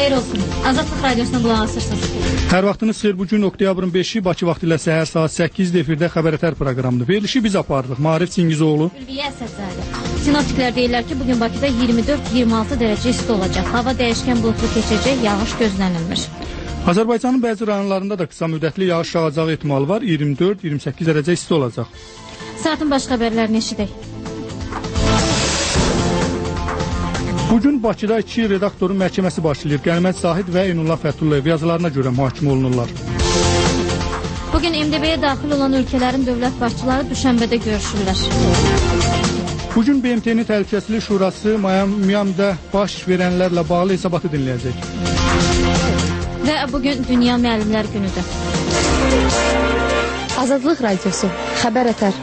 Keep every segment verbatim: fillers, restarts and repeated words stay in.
xeyir olsun. Azadlıq Radiosuna qulaq asırsınız. Hər vaxtınız xeyir. Bugün oktyabrın beşi Bakı vaxtı ilə səhər saat səkkizdə efirdə Xəbər Ətər proqramıdır. Verilişi biz apardıq. Maarif Çingizoğlu. Ülviyə Əsədzadə. Sinoptiklər deyirlər ki, bugün Bakıda iyirmi dörd iyirmi altı dərəcə isti olacaq. Hava dəyişkən bulutlu keçəcək, yağış gözlənilmir. Azərbaycanın bəzi rayonlarında da qısa müddətli yağış yağacağı ehtimalı var. iyirmi dörd iyirmi səkkiz dərəcə isti olacaq. Saatın baş xəbərlərini eşidək. Bugün Bakıda iki redaktorun məhkəməsi başlayır. Qənimət Zahid və Eynullah Fəthullayev yazılarına görə mühakimə olunurlar. Bugün M D B-yə daxil olan ölkələrin dövlət başçıları düşənbədə görüşürlər. Bugün B M T-nin Təhlükəsizlik Şurası Miami'də baş verənlərlə bağlı hesabatı dinləyəcək. Və bugün Dünya Müəllimlər Günüdür. Azadlıq Radiosu, Xəbər Ətər.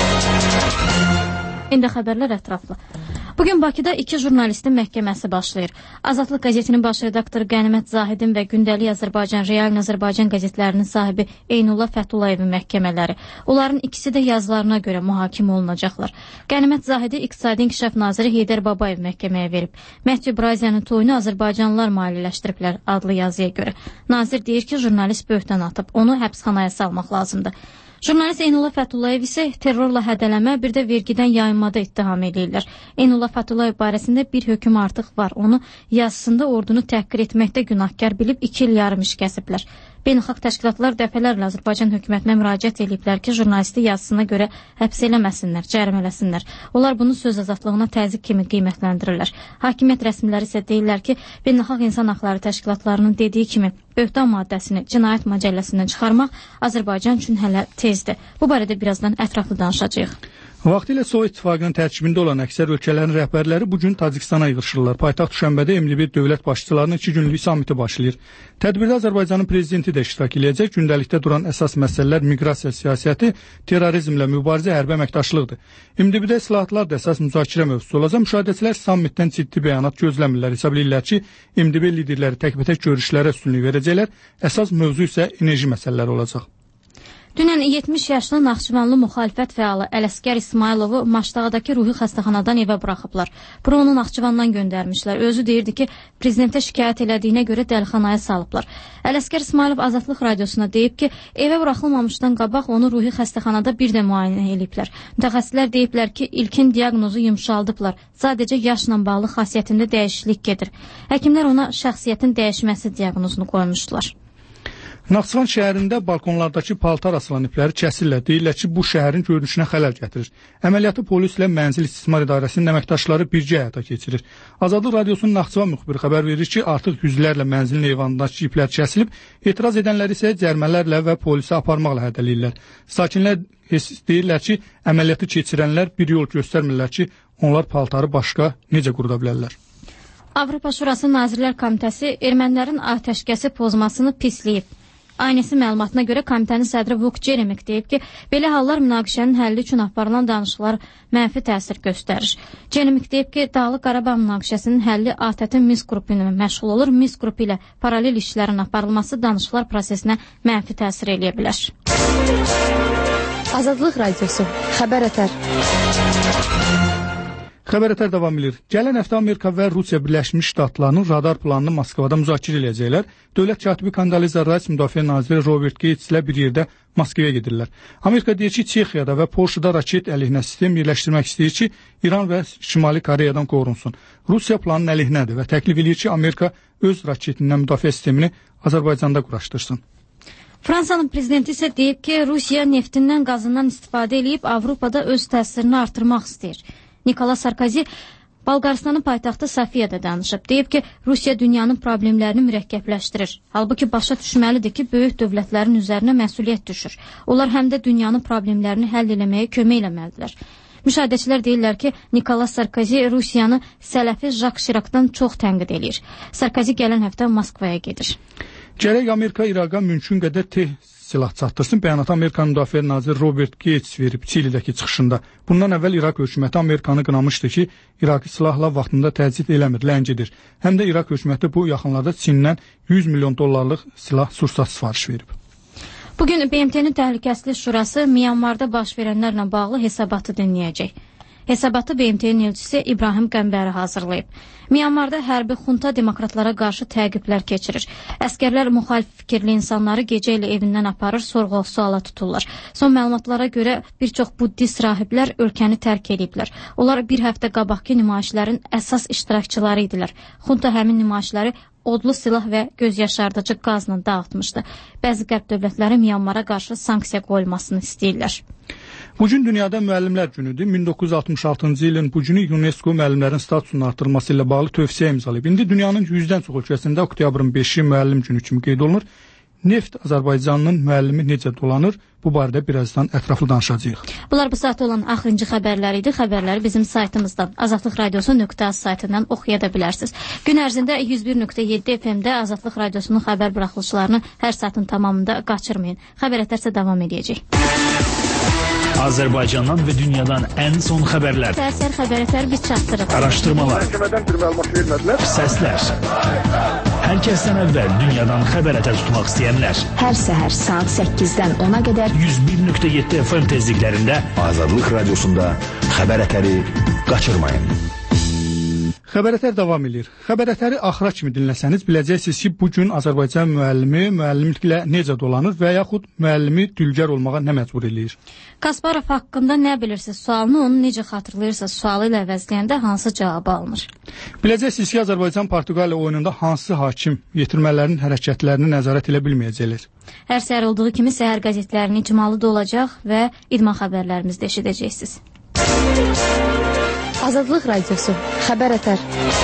İndi xəbərlər ətraflı. Bugün Bakıda iki jurnalistin məhkəməsi başlayır. Azadlıq qəzetinin baş redaktoru Qənimət Zahidin və Gündəlik Azərbaycan, Real Azərbaycan qəzetlərinin sahibi Eynullah Fətullayevin məhkəmələri. Onların ikisi də yazılarına görə mühakimə olunacaqlar. Qənimət Zahidi İqtisadi İnkişaf Naziri Heydər Babayev məhkəməyə verib. Məhv Braziliyanın toyunu azərbaycanlılar maliyyələşdiriblər adlı yazıya görə. Nazir deyir ki, jurnalist böhtan atıb, onu həbsxanaya salmaq lazımdır. Jurnalist Eynullah Fəthullayev isə terrorla hədələmə, bir də vergidən yayınmada ittiham edirlər. Eynullah Fəthullayev barəsində bir hökm artıq var. Onu yazısında ordunu təhqir etməkdə günahkar bilib iki il yarım iş kəsiblər. Beynəlxalq təşkilatlar dəfələrlə Azərbaycan hökumətinə müraciət ediblər ki, jurnalisti yazısına görə həbs eləməsinlər, cərimələsinlər. Onlar bunu söz azadlığına təzyiq kimi qiymətləndirirlər. Hakimiyyət rəsmiləri isə deyirlər ki, Beynəlxalq İnsan Haqları təşkilatlarının dediyi kimi böhtan maddəsini cinayət məcəlləsindən çıxarmaq Azərbaycan üçün hələ tezdir. Bu barədə birazdan ətraflı danışacağıq. Vaxtilə Sovet İttifaqının tərkibində olan əksər ölkələrin rəhbərləri bugün Tacikistana yığışırlar. Paytaxt Düşənbədə M D B dövlət başçılarının iki günlük samiti başlayır. Tədbirdə Azərbaycanın prezidenti də iştirak edəcək. Gündəlikdə duran əsas məsələlər miqrasiya siyasəti, terrorizmlə mübarizə, hərbi əməkdaşlıqdır. M D B-də islahatlar da əsas müzakirə mövzusu olacaq. Müşahidəçilər sammitdən ciddi bəyanat gözləmirlər. Hesab edirlər ki, M D B liderləri təkbətək görüşlərə üstünlük verəcəklər. Əsas mövzu isə enerji məsələləri olacaq. Dünən yetmiş yaşlı Naxçıvanlı müxalifət fəalı Ələsgər İsmayılovu Maşdağdakı ruhi xəstəxanadan evə buraxıblar. Bura onu Naxçıvandan göndərmişlər. Özü deyirdi ki, prezidentə şikayət elədiyinə görə dəlixanaya salıblar. Ələsgər İsmayılov Azadlıq Radiosuna deyib ki, evə buraxılmamışdan qabaq onu ruhi xəstəxanada bir də müayinə ediblər. Mütəxəssislər deyiblər ki, ilkin diaqnozu yumşaldıblar. Sadəcə yaşla bağlı xasiyyətində dəyişiklik gedir. Həkimlər ona şəxsiyyətin dəyişməsi diaqnozunu qoymuşdular. Naxçıvan şəhərində balkonlardakı paltar asılan ipləri kəsirlər. Deyirlər ki, bu şəhərin görünüşünə xələl gətirir. Əməliyyatı polislə Mənzil İstismar İdarəsinin əməkdaşları birgə həyata keçirir. Azadlıq Radiosunun Naxçıvan müxbiri xəbər verir ki, artıq yüzlərlə mənzilin eyvanındakı iplər kəsilib, etiraz edənlər isə cərimələrlə və polisə aparmaqla hədələyirlər. Sakinlər deyirlər ki, əməliyyatı keçirənlər bir yol göstərmirlər ki, onlar paltarı başqa necə quruda bilərlər. Avropa Şurası Nazirlər Komitəsi ermənilərin atəşkəsi pozmasını pisləyib. Aynəsi məlumatına görə komitənin sədri Vuk Jeremik deyib ki, belə hallar münaqişənin həlli üçün aparılan danışıqlar mənfi təsir göstərir. Jeremik deyib ki, Dağlıq Qarabağ münaqişəsinin həlli A T T-in Minsk qrupu ilə məşğul olur. Minsk qrupu ilə paralel işlərin aparılması danışıqlar prosesinə mənfi təsir eləyə bilər. Azadlıq Radiosu, Xəbər Ətər. Xəbər Ətər davam edir. Gələn həftə Amerika və Rusiya Birləşmiş Ştatlarının radar planını Moskvada müzakirə edəcəklər. Dövlət katibi Kondoliza Rice Müdafiə naziri Robert Gates ilə bir yerdə Moskvaya gedirlər. Amerika deyir ki, Çexiyada və Polşada raket əleyhinə sistem yerləşdirmək istəyir ki, İran və Şimali Koreyadan qorunsun. Rusiya planının əleyhinədir və təklif edir ki, Amerika öz raketindən müdafiə sistemini Azərbaycanda quraşdırsın. Fransanın prezidenti isə deyib ki, Rusiya neftindən, qazından istifadə edib Avropada öz təsirini artırmaq istəyir. Nikola Sarkozy Bolqarıstanın paytaxtı Sofiyada danışıb. Deyib ki, Rusiya dünyanın problemlərini mürəkkəbləşdirir. Halbuki başa düşməlidir ki, böyük dövlətlərin üzərinə məsuliyyət düşür. Onlar həm də dünyanın problemlərini həll eləməyə kömək eləməlidirlər. Müşahidəçilər deyirlər ki, Nikola Sarkozy Rusiyanı sələfi Jacques Chiracdan çox tənqid edir. Sarkozy gələn həftə Moskvaya gedir. Gərək Amerika İraqa mümkün qədər tez silah çatdırsın. Bəyanatı Amerikanın Müdafiə naziri Robert Gates verib Çilidəki çıxışında. Bundan əvvəl İraq hökuməti Amerikanı qınamışdı ki, İraqı silahla vaxtında təzyiq eləmir, ləngidir. Həm də İraq hökuməti bu yaxınlarda Çindən yüz milyon dollarlıq silah sursat sifariş verib. Bugün B M T-nin Təhlükəsizlik Şurası Myanmarda baş verənlərlə bağlı hesabatı dinləyəcək. Hesabatı B M T-nin elçisi İbrahim Qəmbəri hazırlayıb. Myanmarda hərbi xunta demokratlara qarşı təqiblər keçirir. Əskərlər müxalif fikirli insanları gecə ilə evindən aparır, sorğu-suala tuturlar. Son məlumatlara görə bir çox buddist rahiblər ölkəni tərk ediblər. Onlar bir həftə qabaqki nümayişlərin əsas iştirakçıları idilər. Xunta həmin nümayişləri odlu silah və göz yaşardıcı qazla dağıtmışdı. Bəzi qərb dövlətləri Myanmara qarşı sanksiya qoyulmasını istəyirlər. Bugün dünyada müəllimlər günüdür. min doqquz yüz altmış altıncı ilin bu günü UNESCO müəllimlərin statusunun artırılması ilə bağlı tövsiyə imzalayıb. İndi dünyanın yüzdən çox ölkəsində oktyabrın beşi müəllim günü kimi qeyd olunur. Neft Azərbaycanın müəllimi necə dolanır? Bu barədə birazdan ətraflı danışacağıq. Bunlar bu saat olan axırıncı xəbərlər idi. Xəbərləri bizim saytımızdan, azadlıq radiosu nöqtə az saytından oxuya da bilərsiniz. Gün ərzində yüz bir nöqtə yeddi F M-də Azadlıq radiosunun xəbər buraxılışlarını hər saatın tamamında qaçırmayın. Xəbər ətərsə davam edəcək. Azərbaycandan və dünyadan ən son xəbərlər. Səhər xəbər ətər biz çatdırıq. Araşdırmalar. Məhkəmədən bir məlumat vermədilər. Səslər. Hər kəsdən əvvəl dünyadan xəbər ətər tutmaq istəyənlər. Hər səhər saat səkkizdən ona qədər yüz bir nöqtə yeddi F M tezliklərində Azadlıq radiosunda xəbər ətəri qaçırmayın. Xəbər ətər davam edir. Xəbər ətəri axıra kimi dinləsəniz biləcəksiniz ki, bugün Azərbaycan müəllimi müəllimliklə necə dolanır və yaxud müəllimi dülgər olmağa nə məcbur eləyir? Kasparov haqqında nə bilirsiniz sualını onu necə xatırlayırsınız sualı ilə əvəzləyəndə hansı cavabı alınır? Biləcəksiniz ki, Azərbaycan Portuqaliya oyununda hansı hakim yetirmələrin hərəkətlərini nəzarət elə bilməyəcəklər. Hər səhər olduğu kimi səhər qəzetlərinin icmalı da olacaq və idman xəbərlərimizdə eşidəcəksiniz. Azadlıq radiosu, xəbər ətər.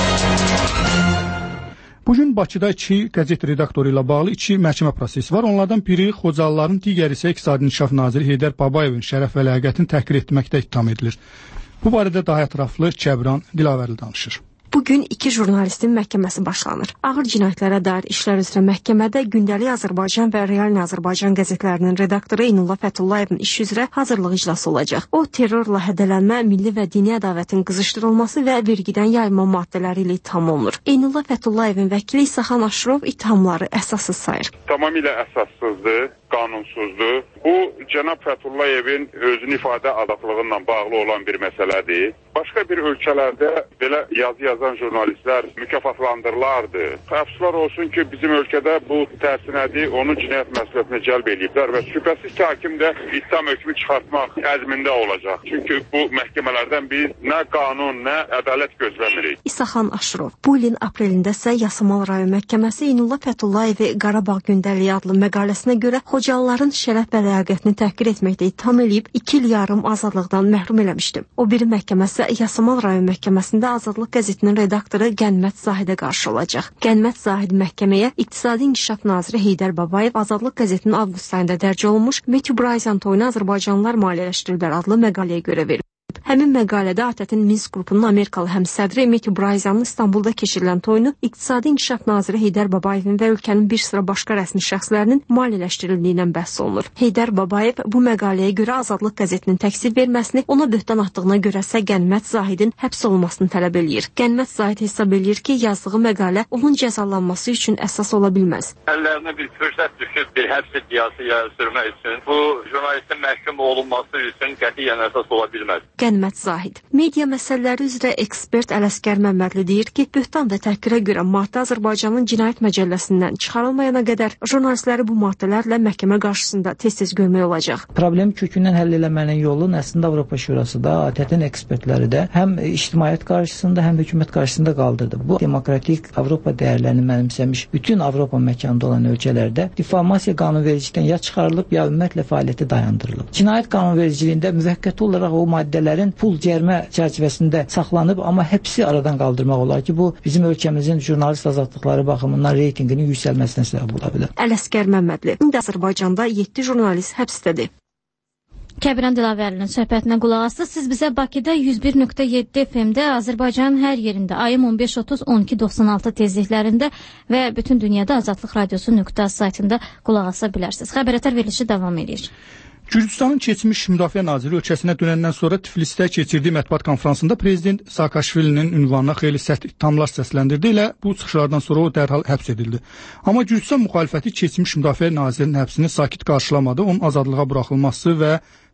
Bugün Bakıda iki qəzet redaktoru ilə bağlı iki məhkəmə prosesi var. Onlardan biri Xocalıların, digəri isə İqtisadi İnkişaf naziri Heydər Babayevin şərəf və ləyaqətini təhqir etməkdə ittiham edilir. Bu barədə daha ətraflı Kəbran Dilavərli danışır. Bugün iki jurnalistin məhkəməsi başlanır. Ağır cinayətlərə dair işlər üzrə məhkəmədə Gündəlik Azərbaycan və Real Azərbaycan qəzetlərinin redaktoru Eynullah Fətullayevin iş üzrə hazırlıq iclası olacaq. O, terrorla hədələnmə, milli və dini ədalətin qızışdırılması və vergidən yayılma maddələri ilə ittiham olunur. Eynullah Fətullayevin vəkili İsaxan Aşırov ittihamları əsassız sayır. Tamamilə əsassızdır, qanunsuzdur. Bu, cənab Fətullayevin özünü ifadə azadlığı ilə bağlı olan bir məsələdir. Başqa bir ölkələrdə belə yazı yazan jurnalistlər mükafatlandırılardı. Əfsuslar olsun ki, bizim ölkədə bu tərsinədir, onu cinayət məsuliyyətinə cəlb ediblər və şübhəsiz ki, hakim də ittiham hökmü çıxartmaq əzmində olacaq. Çünki bu məhkəmələrdən biz nə qanun, nə ədalət gözləmirik. İsaxan Aşırov, bu ilin aprelində isə Yasamal rayon məhkəməsi Eynullah Fətullayevi Qarabağ Gündəliyi adlı məqaləsinə görə Xocalıların şərəf və ləyaqətini təhqir etməkdə ittiham edib iki il yarım azadlıqdan məhrum eləmişdi. O biri məhkəməsi Yasamal rayon məhkəməsində Azadlıq qəzetinin redaktoru Qənimət Zahidə qarşı olacaq. Qənimət Zahid məhkəməyə İqtisadi İnkişaf naziri Heydər Babayev Azadlıq qəzetinin avqust ayında dərc olunmuş Metubrazyan toyunu Azərbaycanlılar maliyyələşdirirlər adlı məqaləyə görə verib. Həmin məqalədə ATƏT-in Minsk qrupunun Amerikalı həmsədri Metubrazyanın İstanbulda keçirilən toyunu İqtisadi İnkişaf naziri Heydər Babayevin və ölkənin bir sıra başqa rəsmi şəxslərinin maliyyələşdirildiyindən bəhs olunur. Heydər Babayev bu məqaləyə görə Azadlıq qəzetinin təksib verməsini, ona böhtan atdığına görə isə Qənimət Zahidin həbs olunmasını tələb eləyir. Qənimət Zahid hesab eləyir ki, yazdığı məqalə onun cəzalanması üçün əsas ola bilməz. Əllərinə bir fürsət düşüb bir həbs iddiası sürmək üçün bu jurnalistin məhkum olunması üçün qətiyyən əsas ola bilməz. Qənimət Zahid. Media məsələləri üzrə ekspert Ələsgər Məmmədli deyir ki, böhtan və təhqirə görə maddə Azərbaycanın cinayət məcəlləsindən çıxarılmayana qədər jurnalistləri bu maddələrlə məhkəmə qarşısında tez-tez görmək olacaq. Problemi kökündən həll eləmənin yolun əslində Avropa Şurası da, ATƏT-in ekspertləri də həm ictimaiyyət qarşısında, həm hökumət qarşısında qaldırdı. Bu demokratik Avropa dəyərlərini mənimsəmiş bütün Avropa məkanında olan ölkələrdə difamasiya qanunvericilikdən ya çıxarılıb, ya ümumiyyətlə fəaliyyəti dayandırılıb. Cinayət qanunvericiliyində müvəqqəti olaraq o maddələr pul cərimə çərçivəsində saxlanıb, amma hepsi aradan qaldırmaq olar ki, bu bizim ölkəmizin jurnalist azadlıqları baxımından reytinginin yüksəlməsinə səbəb ola bilər. Ələsgər Məmmədli. İndi Azərbaycanda yeddi jurnalist həbsdədir. Kəbran Dilavərlinin söhbətinə qulaq asdınız. Siz bizə Bakıda yüz bir nöqtə yeddi F M-də Azərbaycanın hər yerində ayım on beş otuz on iki doxsan altı tezliklərində və bütün dünyada Azadlıq radiosu nöqtə az saytında qulaq asa bilərsiniz. Xəbər ətər verilişi davam edir. Gürcüstanın keçmiş müdafiə naziri ölkəsinə dönəndən sonra Tiflisdə keçirdiyi mətbuat konfransında prezident Saakashvilinin ünvanına xeyli sərt ittihamlar səsləndirdi. Elə bu çıxışlardan sonra o dərhal həbs edildi. Amma Gürcüstan müxalifəti keçmiş müdafiə nazirinin həbsini sakit qarşılamadı. Onun azadlığa buraxılması və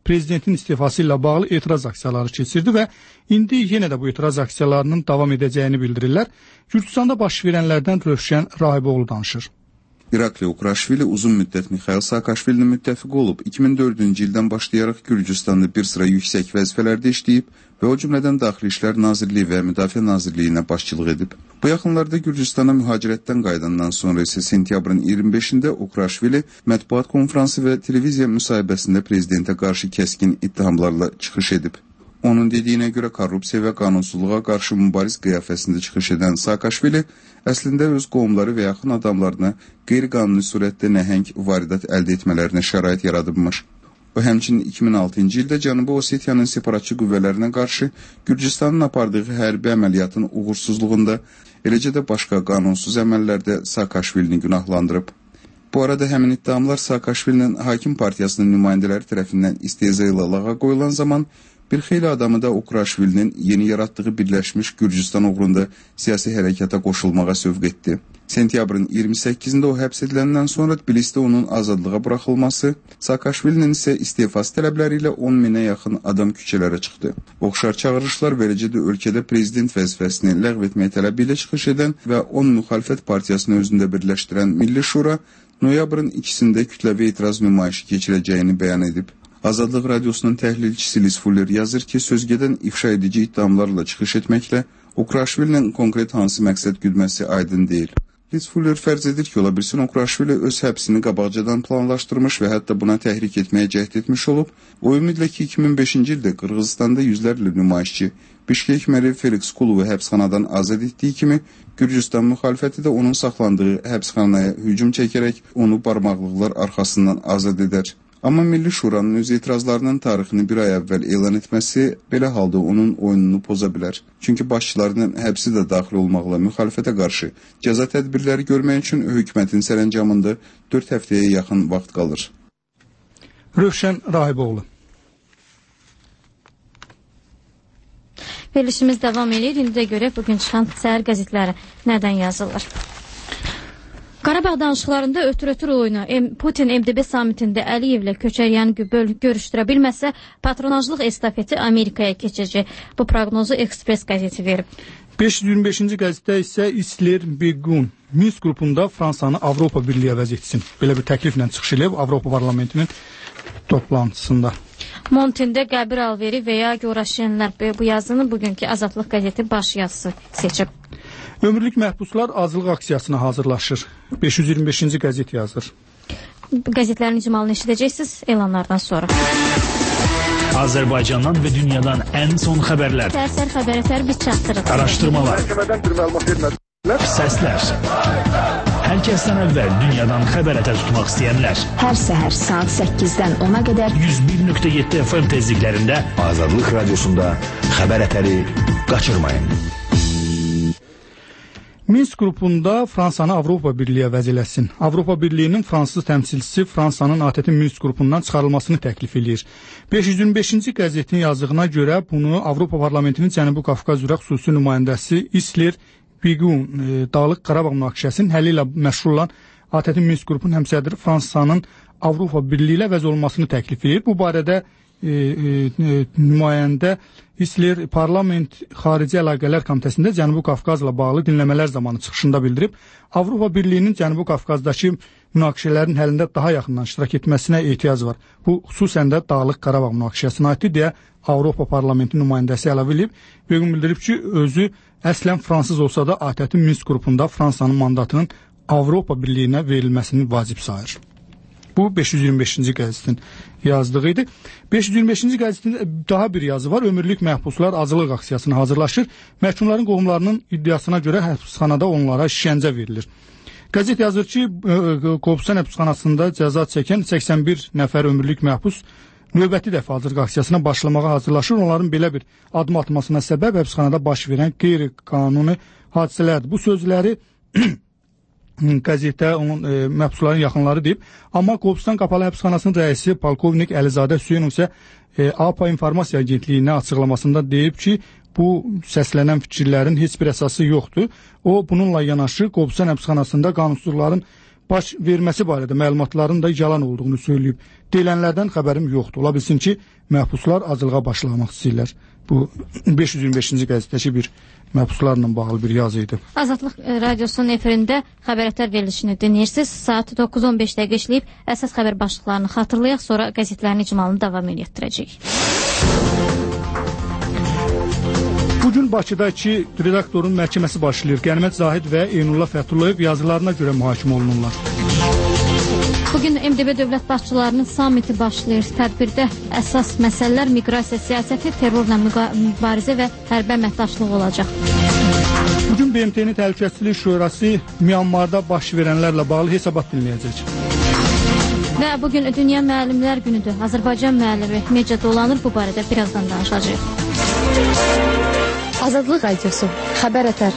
prezidentin istifası ilə bağlı etiraz aksiyaları keçirdi və indi yenə də bu etiraz aksiyalarının davam edəcəyini bildirirlər. Gürcüstanda baş verənlərdən Rövşən Rahiboğlu danışır. İrakli Ukrashvili uzun müddət Mixail Saakashvilinin müttəfiqi olub. iki min dördüncü ildən başlayaraq Gürcüstanda bir sıra yüksək vəzifələrdə işləyib və o cümlədən Daxili İşlər Nazirliyi və Müdafiə Nazirliyinə başçılıq edib. Bu yaxınlarda Gürcüstana mühacirətdən qayıdandan sonra isə sentyabrın iyirmi beşində Ukrashvili mətbuat konfransı və televiziya müsahibəsində prezidentə qarşı kəskin ittihamlarla çıxış edib. Onun dediyinə görə korrupsiya və qanunsuzluğa qarşı mübariz qiyafəsində çıxış edən Saakashvili əslində öz qovumları və yaxın adamlarına qeyri-qanuni surətdə nəhəng varidat əldə etmələrinə şərait yaradıbmış. O həmçinin iki min altıncı ildə Cənubi Osetiyanın separatçı qüvvələrinə qarşı Gürcüstanın apardığı hərbi əməliyyatın uğursuzluğunda, eləcə də başqa qanunsuz əməllərdə Saakashvilini günahlandırıb. Bu arada həmin iddiamlar Saakashvilinin hakim partiyasının nümayəndələri tərəfindən istehza ilə lağa qoyulan zaman bir xeyli adamı da Ukrashvilinin yeni yaratdığı Birləşmiş Gürcüstan uğrunda siyasi hərəkata qoşulmağa sövq etdi. Sentyabrın iyirmi səkkizində o həbs ediləndən sonra Tbilisdə onun azadlığa buraxılması, Saakashvilinin isə istifası tələbləri ilə on minə yaxın adam küçələrə çıxdı. Oxşar çağırışlar verəcə də ölkədə prezident vəzifəsini ləğv etmək tələbi ilə çıxış edən və on müxalifət partiyasını özündə birləşdirən Milli Şura noyabrın ikisində kütləvi etiraz nümayişi keçirəcəyini bəyan edib. Azadlıq Radiosunun təhlilçisi Liz Fuller yazır ki, sözgedən ifşa edici iddiamlarla çıxış etməklə Ukrashvilinin konkret hansı məqsəd güdməsi aydın deyil. Liz Fuller fərz edir ki, ola bilsin Ukrashvili öz həbsini qabaqcadan planlaşdırmış və hətta buna təhrik etməyə cəhd etmiş olub. O ümidlə ki, iki min beşinci ildə Qırğızstanda yüzlərlə nümayişçi Bişkek məri Felix Kuluvu həbsxanadan azad etdiyi kimi, Gürcüstan müxalifəti də onun saxlandığı həbsxanaya hücum çəkərək onu barmaqlıqlar arxasından azad edər. Amma Milli Şuranın öz etirazlarının tarixini bir ay əvvəl elan etməsi belə halda onun oyununu poza bilər. Çünki başçılarının həbsi də daxil olmaqla müxalifətə qarşı cəza tədbirləri görmək üçün hökumətin sərəncamında dörd həftəyə yaxın vaxt qalır. Rövşən Rahiboğlu. Verilişimiz davam edir. İndi də görək bugün çıxan səhər qəzetləri nədən yazılır. Qarabağ danışıqlarında ötür-ötür oyunu Putin M D B samitində Əliyevlə Köçəryanı görüşdürə bilməsə, patronajlıq estafeti Amerikaya keçəcək. Bu proqnozu Ekspres qəzeti verib. beş yüz iyirmi beşinci qəzetdə isə İsler Begun Minsk qrupunda Fransanı Avropa Birliyi əvəz etsin. Belə bir təkliflə çıxış edib Avropa Parlamentinin toplantısında. Montində qəbir alveri və ya Goraşenlər bu yazını bugünkü Azadlıq qəzeti baş yazısı seçib. Ömürlük məhbuslar azlıq aksiyasına hazırlaşır. beş yüz iyirmi beşinci qəzet yazır. Qəzetlərin icmalını eşidəcəksiniz elanlardan sonra. Azərbaycandan və dünyadan ən son xəbərlər. Təsir xəbərətər biz çatdırır. Araşdırmalar. Səslər. Hər kəsdən əvvəl dünyadan xəbərətər tutmaq istəyənlər. Hər səhər saat səkkizdən ona qədər yüz bir nöqtə yeddi F M tezliklərində Azadlıq Radiosunda xəbərətəri qaçırmayın. Minsk qrupunda Fransanı Avropa Birliyi əvəz eləsin. Avropa Birliyinin fransız təmsilçisi Fransanın A T T Minsk qrupundan çıxarılmasını təklif edir. beş yüz iyirmi beşinci qəzetin yazdığına görə bunu Avropa Parlamentinin Cənubi Qafqaz üzrə xüsusi nümayəndəsi İsler Begun e, Dağlıq Qarabağ münaqişəsinin həlli ilə məşğul olan A T T Minsk qrupunun həmsədri Fransanın Avropa Birliyi ilə əvəz olunmasını təklif edir. Bu barədə e, e, nümayəndə İsler Parlament Xarici Əlaqələr Komitəsində Cənubi Qafqazla bağlı dinləmələr zamanı çıxışında bildirib, Avropa Birliyinin Cənubi Qafqazdakı münaqişələrin həlində daha yaxından iştirak etməsinə ehtiyac var. Bu xüsusən də Dağlıq Qarabağ münaqişəsinə aiddir deyə Avropa Parlamenti nümayəndəsi əlavə edib. Begun bildirib ki, özü əslən fransız olsa da A T T Minsk qrupunda Fransanın mandatının Avropa Birliyinə verilməsini vacib sayır. Bu beş yüz iyirmi beşinci qəzetin yazdığı idi. beş yüz iyirmi beşinci qəzetində daha bir yazı var. Ömürlük məhbuslar azlıq aksiyasına hazırlaşır. Məhkumların qohumlarının iddiasına görə həbsxanada onlara işgəncə verilir. Qəzet yazır ki, Qobustan həbsxanasında cəza çəkən səksən bir nəfər ömürlük məhbus növbəti dəfə azlıq aksiyasına başlamağa hazırlaşır. Onların belə bir adım atmasına səbəb həbsxanada baş verən qeyri-qanuni hadisələrdir. Bu sözləri qəzetdə onun e, məhbusların yaxınları deyib. Amma Qobustan Qapalı Həbsxanasının rəisi Polkovnik Əlizade Hüseynov isə e, A P A İnformasiya Agentliyinə açıqlamasında deyib ki, bu səslənən fikirlərin heç bir əsası yoxdur. O, bununla yanaşı Qobustan Həbsxanasında qanunsuzluqların baş verməsi barədə məlumatların da yalan olduğunu söyləyib. Deyilənlərdən xəbərim yoxdur. Ola bilsin ki, məhbuslar acılığa başlamaq istəyirlər. Bu beş yüz iyirmi beşinci qəzetdəki bir məhbuslarla bağlı bir yazı idi. Azadlıq radiosunun efirində xəbərətər verilişini dinləyirsiniz. Saat doqquz on beş dəqiqə işləyib əsas xəbər başlıqlarını xatırlayaq, sonra qəzetlərin icmalını davam etdirəcəyik. Bugün Bakıda iki redaktorun məhkəməsi başlayır. Qənimət Zahid və Eynullah Fəthullayev yazılarına görə mühakimə olunurlar. Bugün M D B dövlət başçılarının samiti başlayır. Tədbirdə əsas məsələlər miqrasiya siyasəti, terrorla mübarizə və hərbi əməkdaşlıq olacaq. Bugün B M T-nin Təhlükəsizlik Şurası Myanmarda baş verənlərlə bağlı hesabat dinləyəcək. Və bugün Dünya Müəllimlər Günüdür. Azərbaycan müəllimi media dolanır, bu barədə birazdan danışacağıq. Azadlıq radiosu, xəbər ətər.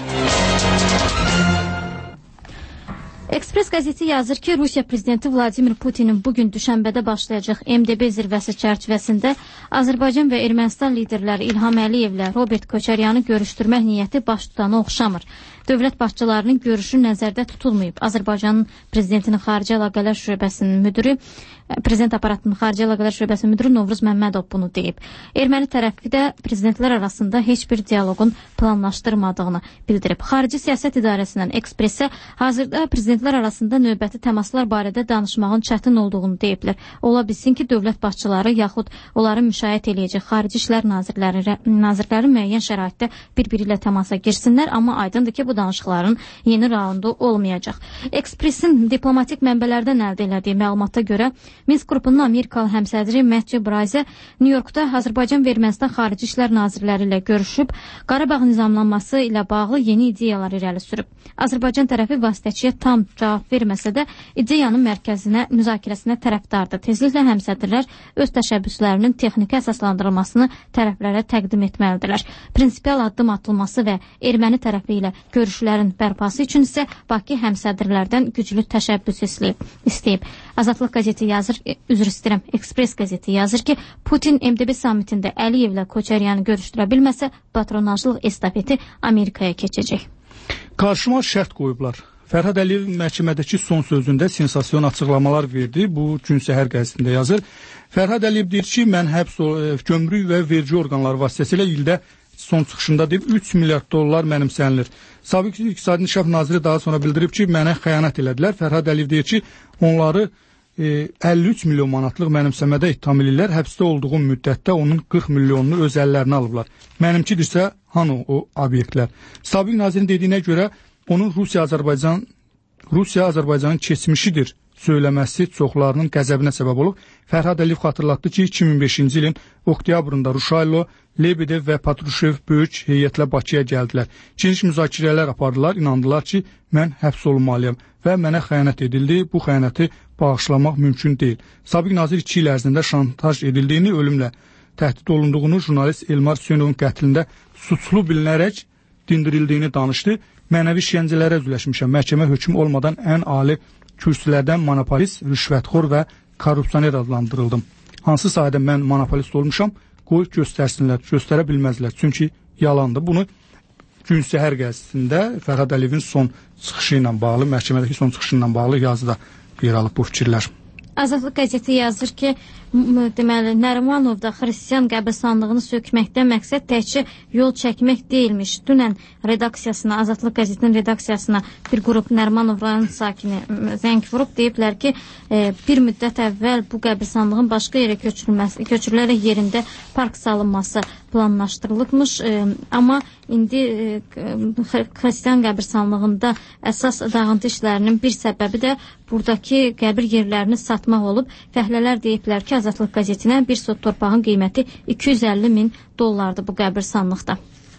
Ekspres qəzeti yazır ki, Rusiya prezidenti Vladimir Putinin bugün düşənbədə başlayacaq M D B zirvəsi çərçivəsində Azərbaycan və Ermənistan liderləri İlham Əliyevlə Robert Köçəryanı görüşdürmək niyyəti baş tutana oxşamır. Dövlət başçılarının görüşü nəzərdə tutulmayıb. Azərbaycanın prezidentinin xarici əlaqələr şöbəsinin müdiri, prezident aparatının xarici əlaqələr şöbəsinin müdiri Novruz Məmmədov bunu deyib. Erməni tərəfi də prezidentlər arasında heç bir dialoqun planlaşdırmadığını bildirib. Xarici Siyasət İdarəsindən Ekspresə hazırda prezidentlər arasında növbəti təmaslar barədə danışmağın çətin olduğunu deyiblər. Ola bilsin ki, dövlət başçıları yaxud onları müşayiət eləyəcək xarici işlər nazirləri, nazirləri müəyyən şəraitdə bir-biri ilə təmasa girsinlər, amma aydındır ki, bu danışıqların yeni raundu olmayacaq. Ekspresin diplomatik mənbələrdən əldə elədiyi məlumata görə Minsk qrupunun Amerikalı həmsədri Matthew Bryce New Yorkda Azərbaycan və Ermənistan xarici işlər nazirləri ilə görüşüb, Qarabağ nizamlanması ilə bağlı yeni ideyalar irəli sürüb. Azərbaycan tərəfi vasitəçiyə tam cavab verməsə də ideyanın mərkəzinə, müzakirəsinə tərəfdardır. Tezliklə həmsədrlər öz təşəbbüslərinin texniki əsaslandırılmasını tərəflərə təqdim etməlidirlər. Prinsipial addım atılması və erməni tərəfi ilə görüşlərin bərpası üçün isə Bakı həmsədrlərdən güclü təşəbbüs istəyib. Azadlıq qəzeti yazır, üzr istəyirəm, Ekspres qəzeti yazır ki, Putin M D B samitində Əliyevlə Köçəryanı görüşdürə bilməsə, patronajlıq estafeti Amerikaya keçəcək. Qarşıma şərt qoyublar. Fərhad Əliyev məhkəmədəki son sözündə sensasiyon açıqlamalar verdi. Bu gün səhər qəzetində yazır. Fərhad Əliyev deyir ki, mən həbs gömrük və vergi orqanları vasitəsilə ildə son çıxışında deyib üç milyard dollar mənimsənilir. Sabiq İqtisadi İnkişaf Naziri daha sonra bildirib ki, mənə xəyanət elədilər. Fərhad Əliyev deyir ki, onları e, əlli üç milyon manatlıq mənimsəmədə ittiham edirlər. Həbsdə olduğum müddətdə onun qırx milyonunu öz əllərinə alıblar. Mənimkidirsə hanı o obyektlər? Sabiq nazirin dediyinə görə onun Rusiya Azərbaycan Rusiya Azərbaycanın keçmişidir söyləməsi çoxlarının qəzəbinə səbəb olub. Fərhad Əliyev xatırlatdı ki, iki min beşinci ilin oktyabrında Ruşaylo, Lebedev və Patrushev böyük heyətlə Bakıya gəldilər. Geniş müzakirələr apardılar, inandılar ki, mən həbs olunmalıyam və mənə xəyanət edildi. Bu xəyanəti bağışlamaq mümkün deyil. Sabiq nazir iki il ərzində şantaj edildiyini, ölümlə təhdid olunduğunu, jurnalist Elmar Hüseynovun qətlində suçlu bilinərək dindirildiyini danışdı. Mənəvi işgəncələrə üzləşmişəm. Məhkəmə hökm olmadan ən ali kürsülərdən monopolist, rüşvətxor və korrupsioner adlandırıldım. Hansı sahədə mən monopolist olmuşam, qoy göstərsinlər, göstərə bilməzlər. Çünki yalandır. Bunu gün səhər qəzetində Fərhad Əliyevin son çıxışı ilə bağlı, məhkəmədəki son çıxışı ilə bağlı yazıda yer alıb bu fikirlər. Azadlıq qəzeti yazır ki, deməli, Nərimanovda xristian qəbirstanlığını sökməkdən məqsəd təkcə yol çəkmək deyilmiş. Dünən redaksiyasına, Azadlıq qəzetinin redaksiyasına bir qrup Nərimanov rayon sakini zəng vurub, deyiblər ki, e, bir müddət əvvəl bu qəbirstanlığın başqa yerə köçürülməsi, köçürülərək yerində park salınması planlaşdırılıbmış, e, amma indi e, xristian qəbirstanlığında əsas dağıntı işlərinin bir səbəbi də buradakı qəbir yerlərini satmaq olub. Fəhlələr deyiblər ki, Azadlıq qəzetinə bir sot torpağın qiyməti iki yüz əlli min dollardır bu qəbirstanlıqda.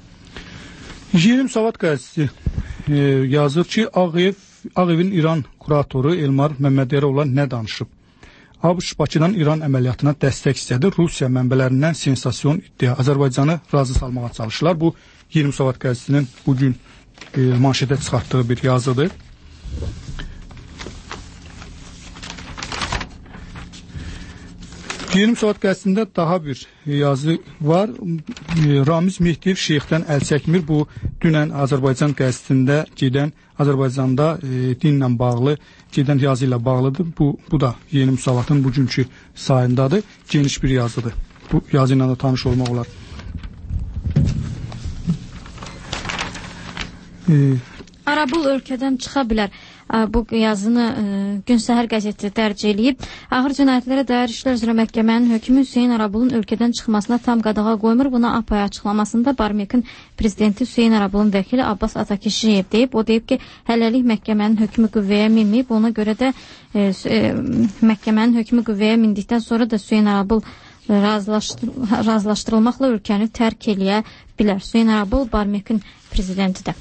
Yerim Savad qəzetisi e, yazır ki, Ağev, Ağevin İran kuratoru Elmar Məmmədərovla nə danışıb? ABŞ Bakıdan İran əməliyyatına dəstək istədi. Rusiya mənbələrindən sensasiyon iddia. Azərbaycanı razı salmağa çalışırlar. Bu Yerim Savad qəzetinin bugün e, manşetə çıxartdığı bir yazıdır. yirmi saat qəzetində daha bir yazı var. Ramiz Mehdiyev Şeyxdən əl çəkmir. Bu dünən Azərbaycan qəzetində gedən, Azərbaycanda e, dinlə bağlı gedən yazı ilə bağlıdır. Bu, bu da Yeni Müsavatın bugünkü sayındadır. Geniş bir yazıdır. Bu yazı ilə də tanış olmaq olar. E, Arabul ölkədən çıxa bilər. Bu yazını e, Gün Səhər qəzeti dərc eləyib. Ağır cinayətlərə dair İşlər üzrə məhkəmənin hökmü Hüseyin Arabulun ölkədən çıxmasına tam qadağa qoymur. Buna APA'ya açıqlamasında Barmekin prezidenti Hüseyin Arabulun vəkili Abbas Atakişiyev deyib. O deyib ki, hələlik məhkəmənin hökmü qüvvəyə minməyib. Ona görə də e, e, məhkəmənin hökmü qüvvəyə mindikdən sonra da Hüseyin Arabul razılaşdır razılaşdırılmaqla ölkəni tərk eləyə bilər. Hüseyin Arabul Barmekin prezidentidir.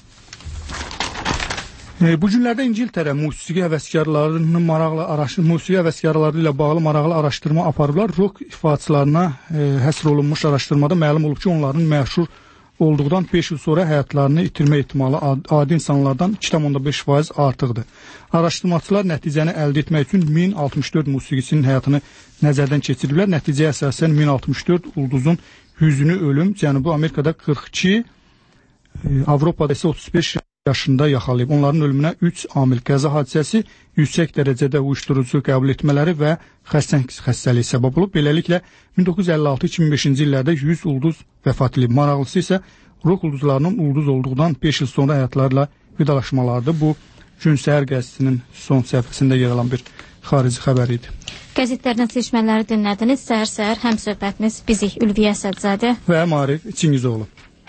E, bu günlərdə İngiltərə musiqi həvəskarlarının maraqlı araşdırma, musiqi həvəskarları ilə bağlı maraqlı araşdırma aparıblar. Rock ifaçılarına e, həsr olunmuş araşdırmada məlum olub ki, onların məşhur olduqdan beş il sonra həyatlarını itirmə ehtimalı adi insanlardan iki tam beş faiz artıqdır. Araşdırmaçılar nəticəni əldə etmək üçün min altmış dörd musiqiçinin həyatını nəzərdən keçiriblər. Nəticəyə əsasən min altmış dörd ulduzun yüzünü ölüm, Cənubi Amerikada qırx iki, e, Avropada isə otuz beş yaşında yaxalayıb. Onların ölümünə üç amil: qəza hadisəsi, yüksək dərəcədə uyuşturucu qəbul etmələri və xəstəlik xəstəliyi səbəb olub. Beləliklə min doqquz yüz əlli altı iki min beşinci illərdə yüz ulduz vəfat edib. Maraqlısı isə rock ulduzlarının ulduz olduqdan beş il sonra həyatlarla vidalaşmalarıdır. Bu Gün Səhər qəzetinin son səhifəsində yer alan bir xarici xəbər idi. Qəzetlərdən seçmələri dinlədiniz. Səhər-səhər həm söhbətiniz bizik Ülviyə Sədzadə və Marif Çingizoğlu.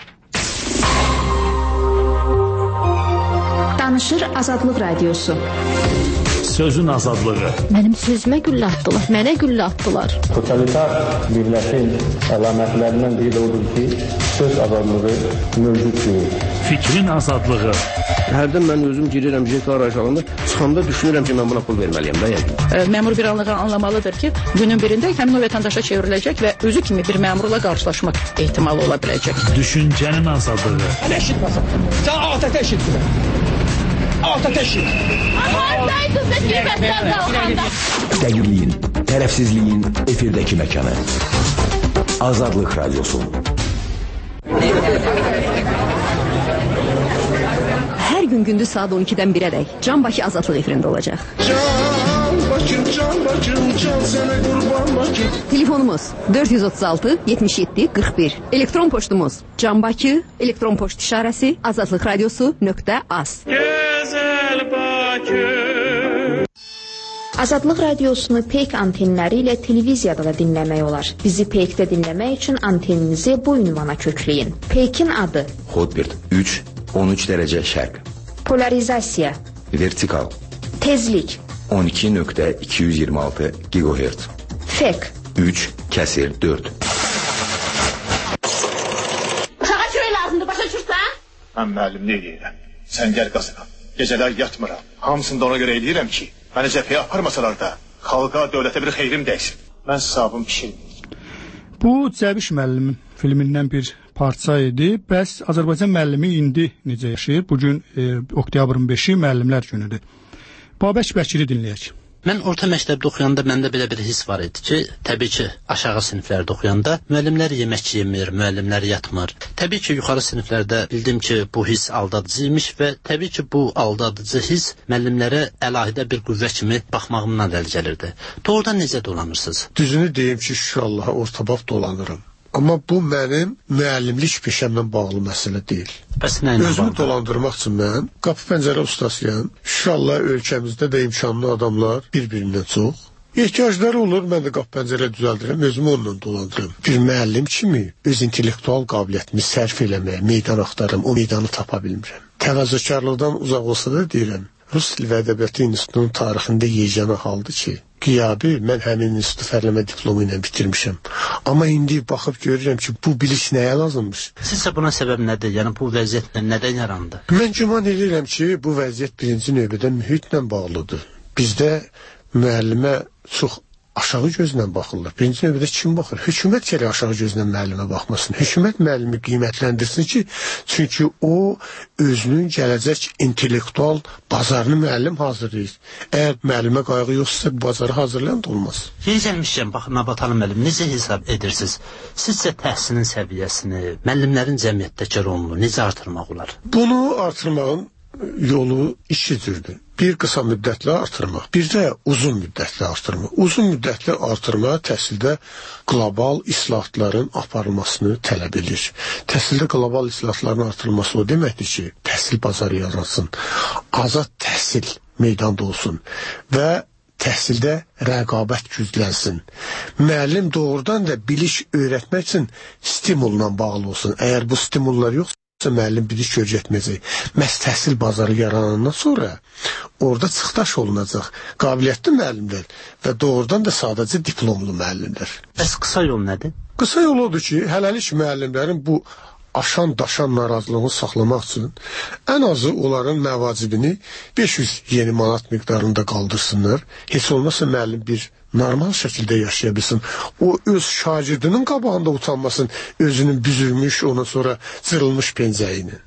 Danışır Azadlıq Radiosu. Sözün azadlığı. Mənim sözümə güllə atdılar, mənə güllə atdılar. Totalitar birləşin əlamətlərindən biri odur ki, söz azadlığı mövcud deyil. Fikrin azadlığı. Hərdən mən özüm girirəm jet arayış alanda, çıxanda düşünürəm ki, mən buna pul verməliyəm da yəqin. E, məmur bir anlığı anlamalıdır ki, günün birində həmin o vətəndaşa çevriləcək və özü kimi bir məmurla qarşılaşmaq ehtimalı ola biləcək. Düşüncənin azadlığı. Hələ eşitməsən, sən atətə eşitmə. Atətə eşit. Dəqiliyin, tərəfsizliyin efirdəki məkanı. Azadlıq Radiosu. Hər gün gündüz saat on ikidən birədək Can Bakı Azadlıq efirində olacaq. Can Bakım, Can Bakım, Can sənə qurban Bakım. Telefonumuz dörd yüz otuz altı yetmiş yeddi qırx bir. Elektron poçtumuz Can Bakı, elektron poçt işarəsi azadlıqradiosu nöqtə az. Gözəl Bakı. Azadlıq Radiosunu Peyk antenləri ilə televiziyada da dinləmək olar. Bizi Peykdə dinləmək üçün anteninizi bu ünvana kökləyin. Peykin adı Hotbird üç on üç dərəcə şərq. Polarizasiya Vertikal Tezlik on iki nöqtə iki yüz iyirmi altı gigahertz. Fek üç kəsir dörd. Uşağa çörək lazımdır, başa düşürsən? Mən müəllim nə eləyirəm? Sən gəl qazıram. Gecələr yatmıram. Hamısını da ona görə eləyirəm ki, məni cəbhəyə aparmasalar da xalqa, dövlətə bir xeyrim dəysin. Mən hesabım pişirmir. Bu Cəbiş müəllimin filmindən bir parça idi. Bəs Azərbaycan müəllimi indi necə yaşayır? Bugün e, oktyabrın beşi müəllimlər günüdür. Babək Bəkiri dinləyək. Mən orta məktəbdə oxuyanda məndə belə bir his var idi ki, təbii ki, aşağı siniflərdə oxuyanda müəllimlər yemək yemir, müəllimlər yatmır. Təbii ki, yuxarı siniflərdə bildim ki, bu his aldadıcı imiş və təbii ki, bu aldadıcı his müəllimlərə əlahidə bir qüvvə kimi baxmağımdan əl gəlirdi. Doğrudan necə dolanırsınız? Düzünü deyim ki, şükürallah ortabab dolanıram. Amma bu mənim müəllimlik peşəmlə bağlı məsələ deyil. Bəs nə ilə Özümü dolandırmaq üçün mən qapı pəncərə ustasıyam. İnşallah ölkəmizdə də imkanlı adamlar bir-birindən çox. Ehtiyacları olur, mən də qapı pəncərə düzəldirəm, özümü onunla dolandırım. Bir müəllim kimi öz intellektual qabiliyyətimi sərf eləməyə, meydan axtarım, o meydanı tapa bilmirəm. Təvazökarlıqdan uzaq olsa da deyirəm, Rus Dil və Ədəbiyyatı İnstitutunun tarixində yeganə haldır ki, qiyabi mən həmin institutu fərqləmə diplomu ilə bitirmişəm. Amma indi baxıb görürəm ki, bu biliş nəyə lazımmış? Sizcə buna səbəb nədir? Yəni bu vəziyyət nədən yarandı? Mən güman edirəm ki, bu vəziyyət birinci növbədə mühitlə bağlıdır. Bizdə müəllimə çox aşağı gözlə baxırlar. Birinci növbədə kim baxır? Hökumət gəlir aşağı gözlə müəllimə baxmasın. Hökumət müəllimi qiymətləndirsin ki, çünki o özünün gələcək intellektual bazarını müəllim hazırlayır. Əgər müəllimə qayğı yoxsa bu bazarı hazırlayan da olmaz. Yeri gəlmişkən, baxın, Nabat müəllim, necə hesab edirsiniz? Sizcə təhsilin səviyyəsini, müəllimlərin cəmiyyətdəki rolunu necə artırmaq olar? Bunu artırmağın yolu iki cürdür. Bir qısa müddətli artırmaq, bir də uzun müddətli artırmaq. Uzun müddətli artırma təhsildə qlobal islahatların aparılmasını tələb edir. Təhsildə qlobal islahatların artırılması o deməkdir ki, təhsil bazarı yaransın, azad təhsil meydanda olsun və təhsildə rəqabət güclənsin. Müəllim doğrudan da biliş öyrətmək üçün stimulla bağlı olsun. Əgər bu stimullar yoxsa, müəllim biliş öyrətməyəcək. Məhz təhsil bazarı yaranandan sonra orada çıxdaş olunacaq qabiliyyətli müəllimlər və doğrudan da sadəcə diplomlu müəllimlər. Bəs qısa yol nədir? Qısa yol odur ki, hələlik müəllimlərin bu aşan-daşan narazılığını saxlamaq üçün ən azı onların məvacibini beş yüz yeni manat miqdarında qaldırsınlar. Heç olmasa müəllim bir normal şəkildə yaşaya bilsin. O öz şagirdinin qabağında utanmasın, özünün büzülmüş, ondan sonra cırılmış pencəyini.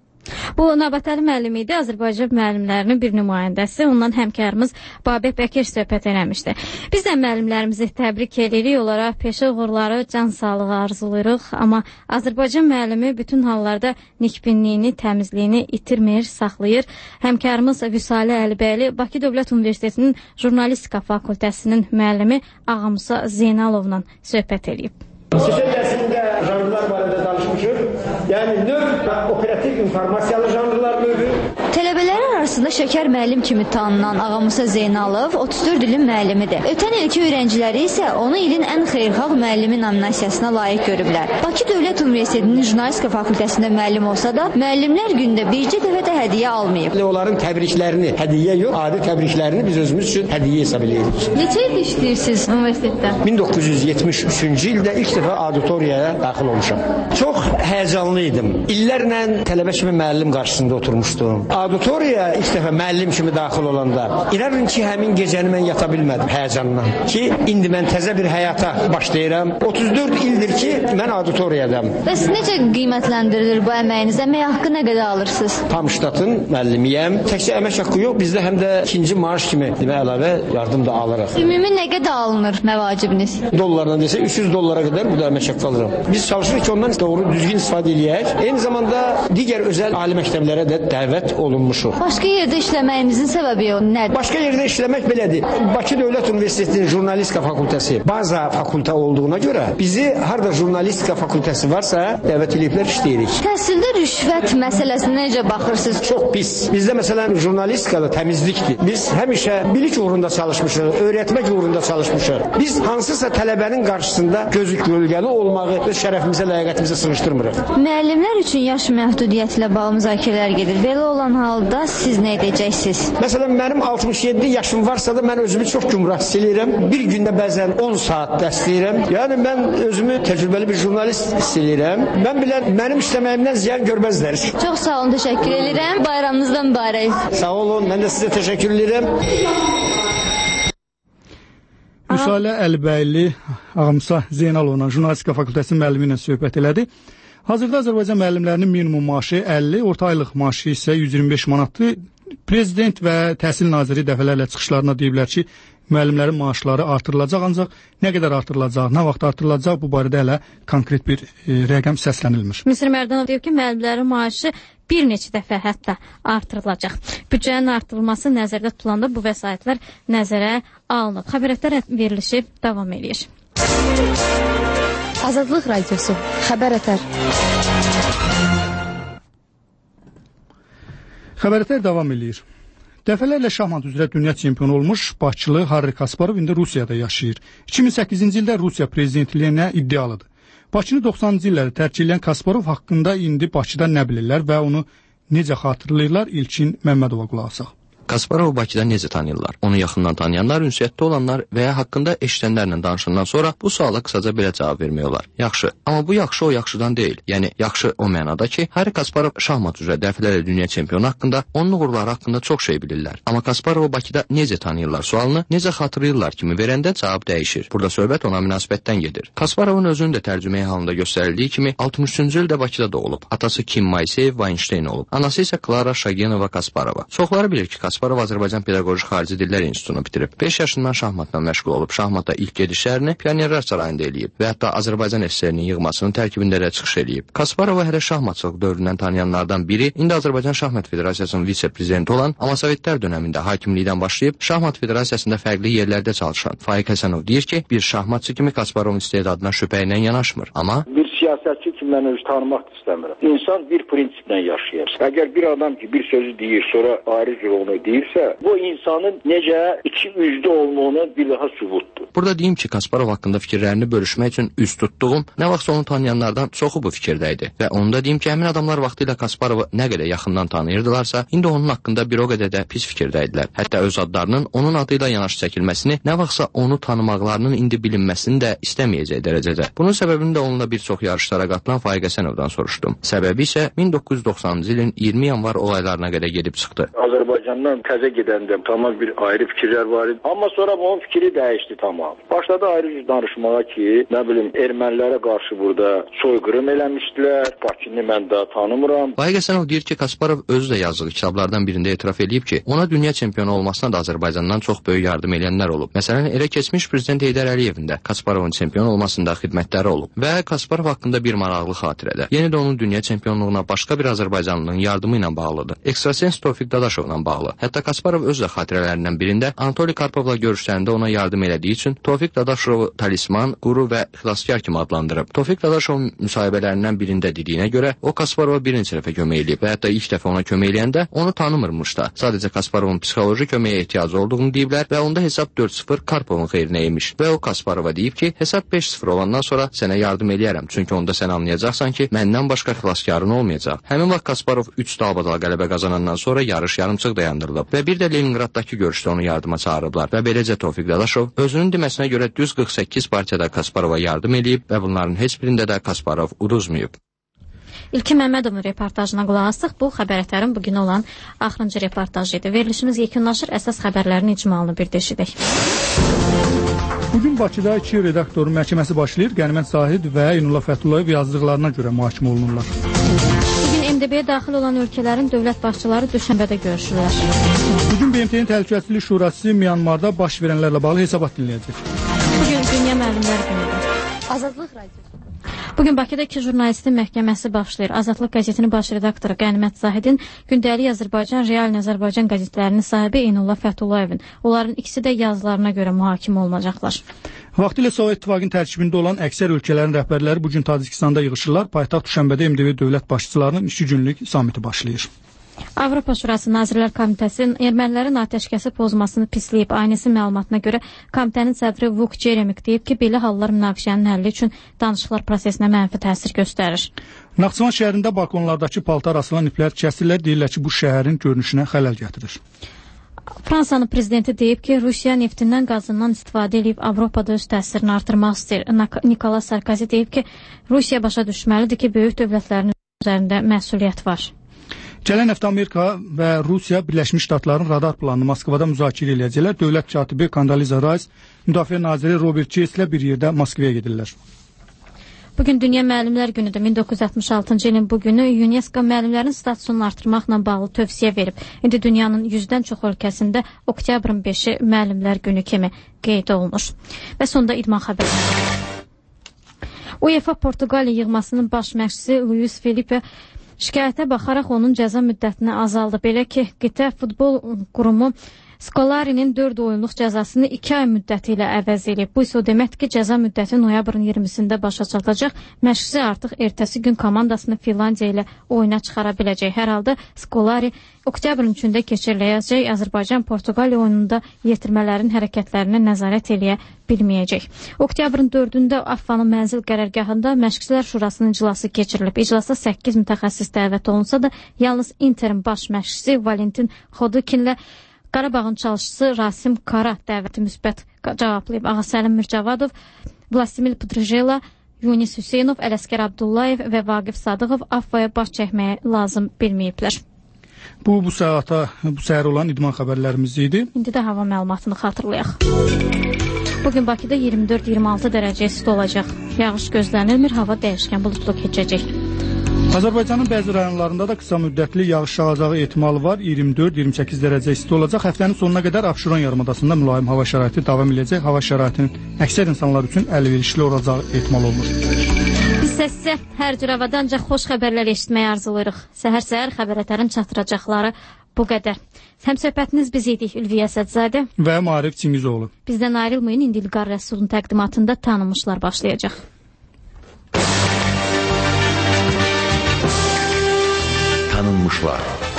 Bu Nabatəli müəllim idi, Azərbaycan müəllimlərinin bir nümayəndəsi. Ondan həmkarımız Babək Bəkir söhbət eləmişdi. Biz də müəllimlərimizi təbrik edirik, onlara peşə uğurları, can sağlığı arzulayırıq. Amma Azərbaycan müəllimi bütün hallarda nikbinliyini, təmizliyini itirmir, saxlayır. Həmkarımız Vüsalə Əlibəyli Bakı Dövlət Universitetinin Jurnalistika Fakültəsinin müəllimi Ağamusa Zeynalovla söhbət edib. Sizə dərsində janrlar barədə danışmışıq. Yəni növ operativ informasiyalı janrlar növü. Tələbələr arasında şəkər müəllim kimi tanınan Ağamusa Zeynalov otuz dörd ilin müəllimidir. Ötən ilki öyrənciləri isə onu ilin ən xeyirxah müəllimi nominasiyasına layiq görüblər. Bakı Dövlət Universitetinin Jurnalistika Fakültəsində müəllim olsa da, müəllimlər gündə bircə dəfə də hədiyyə almayıb. Onların təbriklərini, hədiyyə yox, adi təbriklərini biz özümüz üçün hədiyyə hesab edirik. Neçə il işləyirsiniz universitetdə? min doqquz yüz yetmiş üçüncü ildə ilk dəfə auditoriyaya daxil olmuşam. Çox həyəcanlı idim. İllərlə tələbə kimi müəllim qarşısında oturmuşdum. Auditoriyaya ilk dəfə müəllim kimi daxil olanda inanın ki, həmin gecəni mən yata bilmədim həyəcandan. Ki, indi mən təzə bir həyata başlayıram. otuz dörd ildir ki, mən auditoriyadam. Bəs necə qiymətləndirilir bu əməyiniz? Əmək haqqı nə qədər alırsınız? Tam ştatın müəllimiyəm. Təkcə əmək haqqı yox, bizdə həm də ikinci maaş kimi demə əlavə yardım da alırıq. Ümumi nə qədər alınır məvacibiniz? Dollardan desə üç yüz dollara qədər bu da əmək haqqı alırım. Biz çalışırıq ki, ondan doğru düzgün istifadə eləyək. Eyni zamanda digər özəl ali məktəblərə də dəvət olunmuşuq. Başqa yerdə işləməyinizin səbəbi o nədir? Başqa yerdə işləmək belədir. Bakı Dövlət Universitetinin Jurnalistika Fakültəsi baza fakültə olduğuna görə bizi harda jurnalistika fakültəsi varsa dəvət ediblər işləyirik. Təhsildə rüşvət məsələsinə necə baxırsınız? Çox pis. Bizdə məsələn jurnalistikada təmizlikdir. Biz həmişə bilik uğrunda çalışmışıq, öyrətmək uğrunda çalışmışıq. Biz hansısa tələbənin qarşısında gözü gölgəli olmağı öz şərəfimizə, ləyaqətimizə sığışdırmırıq. Müəllimlər üçün yaş məhdudiyyətlə bağlı müzakirələr gedir. Belə olan halda siz nə edəcəksiniz? Məsələn, mənim altmış yeddi yaşım varsa da mən özümü çox gümrah hiss edirəm. Bir gündə bəzən on saat dərs deyirəm. Yəni mən özümü təcrübəli bir jurnalist hiss edirəm. Mən bilən mənim işləməyimdən ziyan görməzlər. Çox sağ olun, təşəkkür edirəm. Bayramınızdan mübarək. Sağ olun, mən də sizə təşəkkür edirəm. Vüsalə Əlibəyli Ağamusa Zeynalovla Jurnalistika Fakültəsinin müəllimi ilə söhbət elədi. Hazırda Azərbaycan müəllimlərinin minimum maaşı əlli, orta aylıq maaşı isə yüz iyirmi beş manatdır. Prezident və Təhsil Naziri dəfələrlə çıxışlarına deyiblər ki, müəllimlərin maaşları artırılacaq, ancaq nə qədər artırılacaq, nə vaxt artırılacaq, bu barədə hələ konkret bir e, rəqəm səslənilmir. Müsir Mərdanov deyib ki, müəllimlərin maaşı bir neçə dəfə hətta artırılacaq. Büdcənin artırılması nəzərdə tutulanda bu vəsaitlər nəzərə alınıb. Xəbərətlər verilişi davam edir. Azadlıq Radiosu, Xəbər Ətər. Xəbərətlər davam edir. Dəfələrlə şahmat üzrə dünya çempionu olmuş Bakılı Harri Kasparov indi Rusiyada yaşayır. iki min səkkizinci ildə Rusiya prezidentliyinə iddialıdır. Bakını doxsanıncı illəri tərk edən Kasparov haqqında indi Bakıda nə bilirlər və onu necə xatırlayırlar? İlkin Məmmədova qulaq asaq. Kasparovu Bakıda necə tanıyırlar? Onu yaxından tanıyanlar, ünsiyyətdə olanlar və ya haqqında eşidənlərlə danışandan sonra bu suala qısaca belə cavab vermək olar. Yaxşı, amma bu yaxşı o yaxşıdan deyil. Yəni yaxşı o mənada ki, Hari Kasparov şahmat üzrə dəfələrlə dünya çempionu haqqında, onun uğurları haqqında çox şey bilirlər. Amma Kasparovu Bakıda necə tanıyırlar sualını necə xatırlayırlar kimi verəndə cavab dəyişir. Burada söhbət ona münasibətdən gedir. Kasparovun özünün də tərcüməyi halında göstərildiyi kimi altmış üçüncü ildə Bakıda doğulub. Atası Kim Moiseyev Weinstein olub. Anası isə Klara Shagenova Kasparova. Çoxları bilir ki, Kasparov Azərbaycan Pedaqoji Xarici Dillər İnstitutunu bitirib. beş yaşından şahmatla məşğul olub. Şahmata ilk gedişlərini Pionerlər Sarayında eləyib və hətta Azərbaycan S S R-nin yığmasının tərkibində də çıxış eləyib. Kasparova hələ şahmatçılıq dövründən tanıyanlardan biri, indi Azərbaycan Şahmat Federasiyasının vitse-prezidenti olan, amma Sovetlər dövründə hakimlikdən başlayıb Şahmat Federasiyasında fərqli yerlərdə çalışan Faiq Həsənov deyir ki, bir şahmatçı kimi Kasparovun istedadına şübhə ilə yanaşmır. Amma bir siyasətçi kimi mən öz tanımaq da istəmirəm. İnsan bir prinsiplə yaşayır. Əgər bir adam ki bir sözü deyir, sonra ayrı cür onu deyirsə, bu insanın necə iki üzlü olduğunu bir daha sübutdur. Burada deyim ki, Kasparov haqqında fikirlərini bölüşmək üçün üz tutduğum, nə vaxtsa onu tanıyanlardan çoxu bu fikirdə idi. Və onu da deyim ki, həmin adamlar vaxtilə Kasparovu nə qədər yaxından tanıyırdılarsa, indi onun haqqında bir o qədər də pis fikirdə idilər. Hətta öz adlarının onun adıyla yanaşı çəkilməsini, nə vaxtsa onu tanımaqlarının indi bilinməsini də istəməyəcək dərəcədə. Bunun səbəbini də onunla bir çox yarışlara qatılan Faiq Həsənovdan soruşdum. Səbəbi isə min doqquz yüz doxsanıncı ilin iyirmi yanvar olaylarına qədər gedib çıxdı. Azərbaycandan təzə gedəndə tamam bir ayrı fikirlər var idi. Amma sonra onun fikri dəyişdi tamam. Başladı ayrı cür danışmağa ki, nə bilim, ermənilərə qarşı burada soyqırım eləmişdilər. Bakını mən daha tanımıram. Faiq Həsənov deyir ki, Kasparov özü də yazdığı kitablardan birində etiraf edib ki, ona dünya çempionu olmasına da Azərbaycandan çox böyük yardım edənlər olub. Məsələn, elə keçmiş prezident Heydər Əliyevin də Kasparovun çempion olmasında xidmətləri olub. Və Kasparov haqqında bir maraqlı xatirədə. Yenə də onun dünya çempionluğuna başqa bir Azərbaycanlının yardımı ilə bağlıdır. Ekstrasens Tofiq Dadaşovla bağlı. Hətta Kasparov öz də xatirələrindən birində Anatoli Karpovla görüşlərində ona yardım elədiyi üçün Tofiq Dadaşovu talisman, quru və xilaskar kimi adlandırıb. Tofiq Dadaşovun müsahibələrindən birində dediyinə görə o Kasparova bir neçə dəfə kömək eləyib və hətta ilk dəfə ona kömək eləyəndə onu tanımırmış da. Sadəcə Kasparovun psixoloji köməyə ehtiyacı olduğunu deyiblər və onda hesab dörd sıfır Karpovun xeyrinə imiş. Və o Kasparova deyib ki, hesab beş sıfır olandan sonra sənə yardım eləyərəm. Çünki onda sən anlayacaqsan ki, məndən başqa xilaskarın olmayacaq. Həmin vaxt Kasparov üç dalbadal qələbə qazanandan sonra yarış yarımçıq dayandırılıb və bir də Leningraddakı görüşdə onu yardıma çağırıblar və beləcə Tofiq Dadaşov özünün deməsinə görə düz qırx səkkiz partiyada Kasparova yardım eləyib və bunların heç birində də Kasparov uduzmayıb. İlkin Məmmədovun reportajına qulaq asdıq. Bu xəbərlərin bugün olan axırıncı reportajı idi. Verilişimiz yekunlaşır. Əsas xəbərlərin icmalını bir deşidək. Bugün Bakıda iki redaktorun məhkəməsi başlayır. Qənimət Zahid və Eynullah Fəthullayev yazdıqlarına görə mühakimə olunurlar. Bugün M D B-yə daxil olan ölkələrin dövlət başçıları Düşənbədə görüşürlər. Bugün B M T-nin Təhlükəsizlik Şurası Myanmarda baş verənlərlə bağlı hesabat dinləyəcək. Bugün Dünya Müəllimlər Günüdür. Azadlıq Radiosu. Bugün Bakıda iki jurnalistin məhkəməsi başlayır. Azadlıq qəzetinin baş redaktoru Qənimət Zahidin, Gündəlik Azərbaycan, Real Azərbaycan qəzetlərinin sahibi Eynullah Fətullayevin. Onların ikisi də yazılarına görə mühakimə olunacaqlar. Vaxtilə Sovet İttifaqının tərkibində olan əksər ölkələrin rəhbərləri bugün Tacikistanda yığışırlar. Paytaxt Düşənbədə M D B dövlət başçılarının iki günlük samiti başlayır. Avropa Şurası Nazirlər Komitəsinin ermənilərin atəşkəsi pozmasını pisləyib. Aynəsi məlumatına görə komitənin sədri Vuk Jeremik deyib ki, belə hallar münaqişənin həlli üçün danışıqlar prosesinə mənfi təsir göstərir. Naxçıvan şəhərində balkonlardakı paltar asılan iplər kəsirlər, deyirlər ki, bu şəhərin görünüşünə xələl gətirir. Fransanın prezidenti deyib ki, Rusiya neftindən, qazından istifadə edib Avropada öz təsirini artırmaq istəyir. Nikolas Sarkozy deyib ki, Rusiya başa düşməlidir ki, böyük dövlətlərin üzərində məsuliyyət var. Gələn həftə Amerika və Rusiya Birləşmiş Ştatların radar planını Moskvada müzakirə edəcəklər. Dövlət katibi Kondoliza Rice, Müdafiə naziri Robert Chase ilə bir yerdə Moskvaya gedirlər. Bugün Dünya Müəllimlər Günüdür. min doqquz yüz altmış altıncı ilin bu günü UNESCO müəllimlərin statusunu artırmaqla bağlı tövsiyə verib. İndi dünyanın yüzdən çox ölkəsində oktyabrın beşi müəllimlər günü kimi qeyd olunur. Və sonda idman xəbərləri. UEFA Portuqaliya yığmasının baş məşqçisi Luis Felipe şikayətə baxaraq onun cəza müddətini azaldı. Belə ki, qitə futbol qurumu Scolari'nin dörd oyunluq cəzasını iki ay müddəti ilə əvəz edib. Bu isə o deməkdir ki, cəza müddəti noyabrın iyirmisində başa çatacaq. Məşqçi artıq ertəsi gün komandasını Finlandiya ilə oyuna çıxara biləcək. Hər halda Scolari oktyabrın üçündə keçiriləcək Azərbaycan Portuqaliya oyununda yetirmələrin hərəkətlərinə nəzarət eləyə bilməyəcək. Oktyabrın dördündə Affanın mənzil qərargahında Məşqçilər Şurasının iclası keçirilib. İclasa səkkiz mütəxəssis dəvət olunsa da, yalnız Interin baş məşqçisi Valentin Xodukinlə Qarabağın çalışıcısı Rasim Qara dəvəti müsbət cavablayıb. Ağa Səlim Mircavadov, Vladimir Pudrujela, Yunis Hüseynov, Ələskər Abdullayev və Vaqif Sadıqov Affaya baş çəkməyə lazım bilməyiblər. Bu, bu saata, bu səhər olan idman xəbərlərimiz idi. İndi də hava məlumatını xatırlayaq. Bugün Bakıda iyirmi dörd iyirmi altı dərəcə isti olacaq. Yağış gözlənilmir, hava dəyişkən buludlu keçəcək. Azərbaycanın bəzi rayonlarında da qısa müddətli yağış yağacağı ehtimalı var. iyirmi dörd iyirmi səkkiz dərəcə isti olacaq. Həftənin sonuna qədər Abşeron yarımadasında mülayim hava şəraiti davam edəcək. Hava şəraitinin əksər insanlar üçün əlverişli olacağı ehtimal olunur. Biz sizə hər cür havada ancaq xoş xəbərlər eşitməyi arzulayırıq. Səhər-səhər xəbərətərin çatdıracaqları bu qədər. Həmsöhbətiniz biz idik Ülviyə Sədzadə və Maarif Çingizoğlu. Bizdən ayrılmayın, indi İlqar Rəsulun təqdimatında tanınmışlar başlayacaq. Tanınmışlar.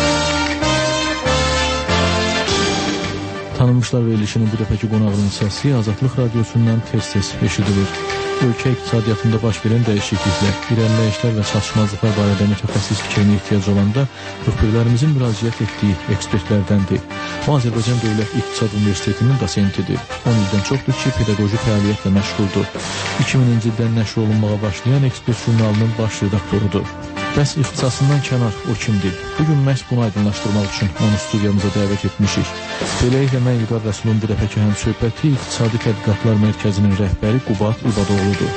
Tanınmışlar verilişinin bu dəfəki qonağının səsi Azadlıq Radiosundan tez-tez eşidilir. Ölkə iqtisadiyyatında baş verən dəyişikliklər, irəliləyişlər və çatışmazlıqlar barədə mütəxəssis fikrinə ehtiyac olanda rühbərlərimizin müraciət etdiyi ekspertlərdəndir. O, Azərbaycan Dövlət İqtisad Universitetinin dosentidir. on ildən çoxdur ki, pedaqoji fəaliyyətlə məşğuldur. iki mininci ildən nəşr olunmağa başlayan ekspert jurnalının baş redaktorudur. Bəs ixtisasından kənar o kimdir? Bugün məhz bunu aydınlaşdırmaq üçün onu studiyamıza dəvət etmişik. Beləliklə, mən İlqar Rəsulun bu dəfəki həmsöhbəti İqtisadi Tədqiqatlar Mərkəzinin rəhbəri Qubat İbadoğludur.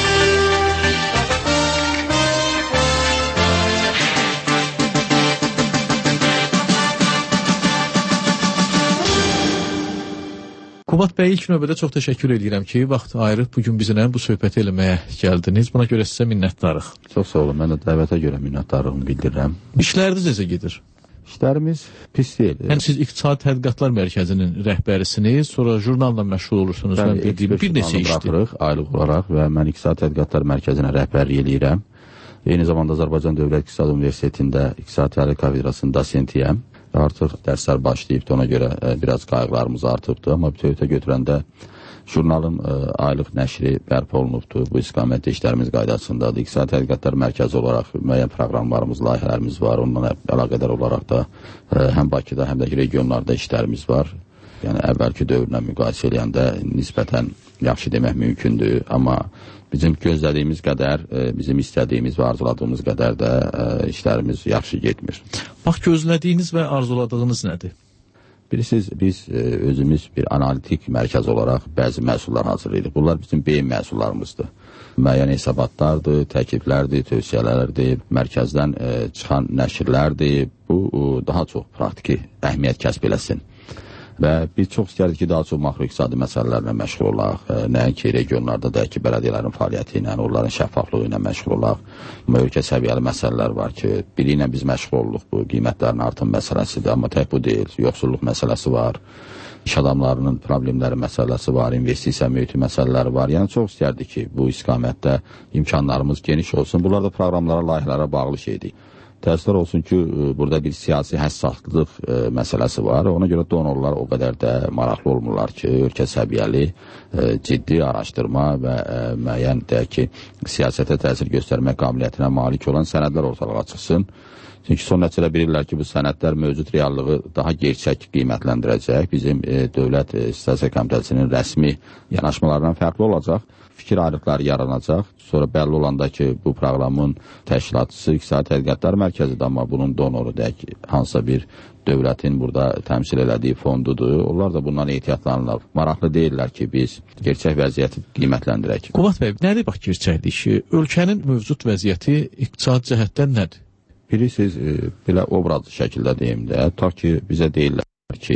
Qubat bəy, ilk növbədə çox təşəkkür edirəm ki, vaxt ayırıb bugün bizimlə bu söhbəti eləməyə gəldiniz. Buna görə sizə minnətdarıq. Çox sağ olun, mən də dəvətə görə minnətdarlığımı bildirirəm. İşləriniz necə gedir? İşlərimiz pis deyil. Yəni siz İqtisadi Tədqiqatlar Mərkəzinin rəhbərisiniz, sonra jurnalla məşğul olursunuz. Bəli, mən bildiyim bir neçə işdir. Aylıq olaraq və mən İqtisadi Tədqiqatlar Mərkəzinə rəhbərlik eləyirəm. Eyni zamanda Azərbaycan Dövlət İqtisad Universitetində İqtisadi Tarix kafedrasının dosentiyəm. Artıq dərslər başlayıbdır, ona görə e, biraz qayğılarımız artıbdır. Amma bütövlükdə götürəndə jurnalın e, aylıq nəşri bərpa olunubdur. Bu istiqamətdə işlərimiz qaydasındadır. İqtisadi Tədqiqatlar Mərkəzi olaraq müəyyən proqramlarımız, layihələrimiz var. Ondan əlaqədar olaraq da e, həm Bakıda, həm də regionlarda işlərimiz var. Yəni əvvəlki dövrlə müqayisə edəndə nisbətən yaxşı demək mümkündür. Amma bizim gözlədiyimiz qədər, bizim istədiyimiz və arzuladığımız qədər də işlərimiz yaxşı getmir. Bax, gözlədiyiniz və arzuladığınız nədir? Bilirsiniz, biz özümüz bir analitik mərkəz olaraq bəzi məhsullar hazırlayırıq. Bunlar bizim beyin məhsullarımızdır. Müəyyən hesabatlardır, təkliflərdir, tövsiyələrdir, mərkəzdən çıxan nəşrlərdir. Bu daha çox praktiki əhəmiyyət kəsb eləsin. Və biz çox istərdik ki, daha çox makroiqtisadi məsələlərlə məşğul olaq, nəinki regionlarda da ki, bələdiyyələrin fəaliyyəti ilə, onların şəffaflığı ilə məşğul olaq. Ölkə səviyyəli məsələlər var ki, biri ilə biz məşğul oluq, bu qiymətlərin artım məsələsidir, amma tək bu deyil, yoxsulluq məsələsi var, iş adamlarının problemləri məsələsi var, investisiya mühiti məsələləri var. Yəni çox istərdik ki, bu istiqamətdə imkanlarımız geniş olsun. Bunlar da proqramlara, layihələrə bağlı şeydir. Təəssüflər olsun ki, burada bir siyasi həssaslıq e, məsələsi var. Ona görə donorlar o qədər də maraqlı olmurlar ki, ölkə səviyyəli, e, ciddi araşdırma və e, müəyyən deyək ki, siyasətə təsir göstərmək qabiliyyətinə malik olan sənədlər ortalığa çıxsın. Çünki son nəticədə bilirlər ki, bu sənədlər mövcud reallığı daha gerçək qiymətləndirəcək. Bizim e, Dövlət e, Statistiqa Komitəsinin rəsmi yanaşmalarından fərqli olacaq. Fikir ayrılıqları yaranacaq. Sonra bəlli olanda ki, bu proqramın təşkilatçısı İqtisadi Tədqiqatlar Mərkəzidir, amma bunun donoru deyək ki, hansısa bir dövlətin burada təmsil elədiyi fondudur. Onlar da bundan ehtiyatlanırlar. Maraqlı deyirlər ki, biz gerçək vəziyyəti qiymətləndirək. Qubat bəy, nədir bax gerçəklik? Ölkənin mövcud vəziyyəti iqtisadi cəhətdən nədir? Bilirsiniz, e, belə obrazlı şəkildə deyim də, ta ki bizə deyirlər ki,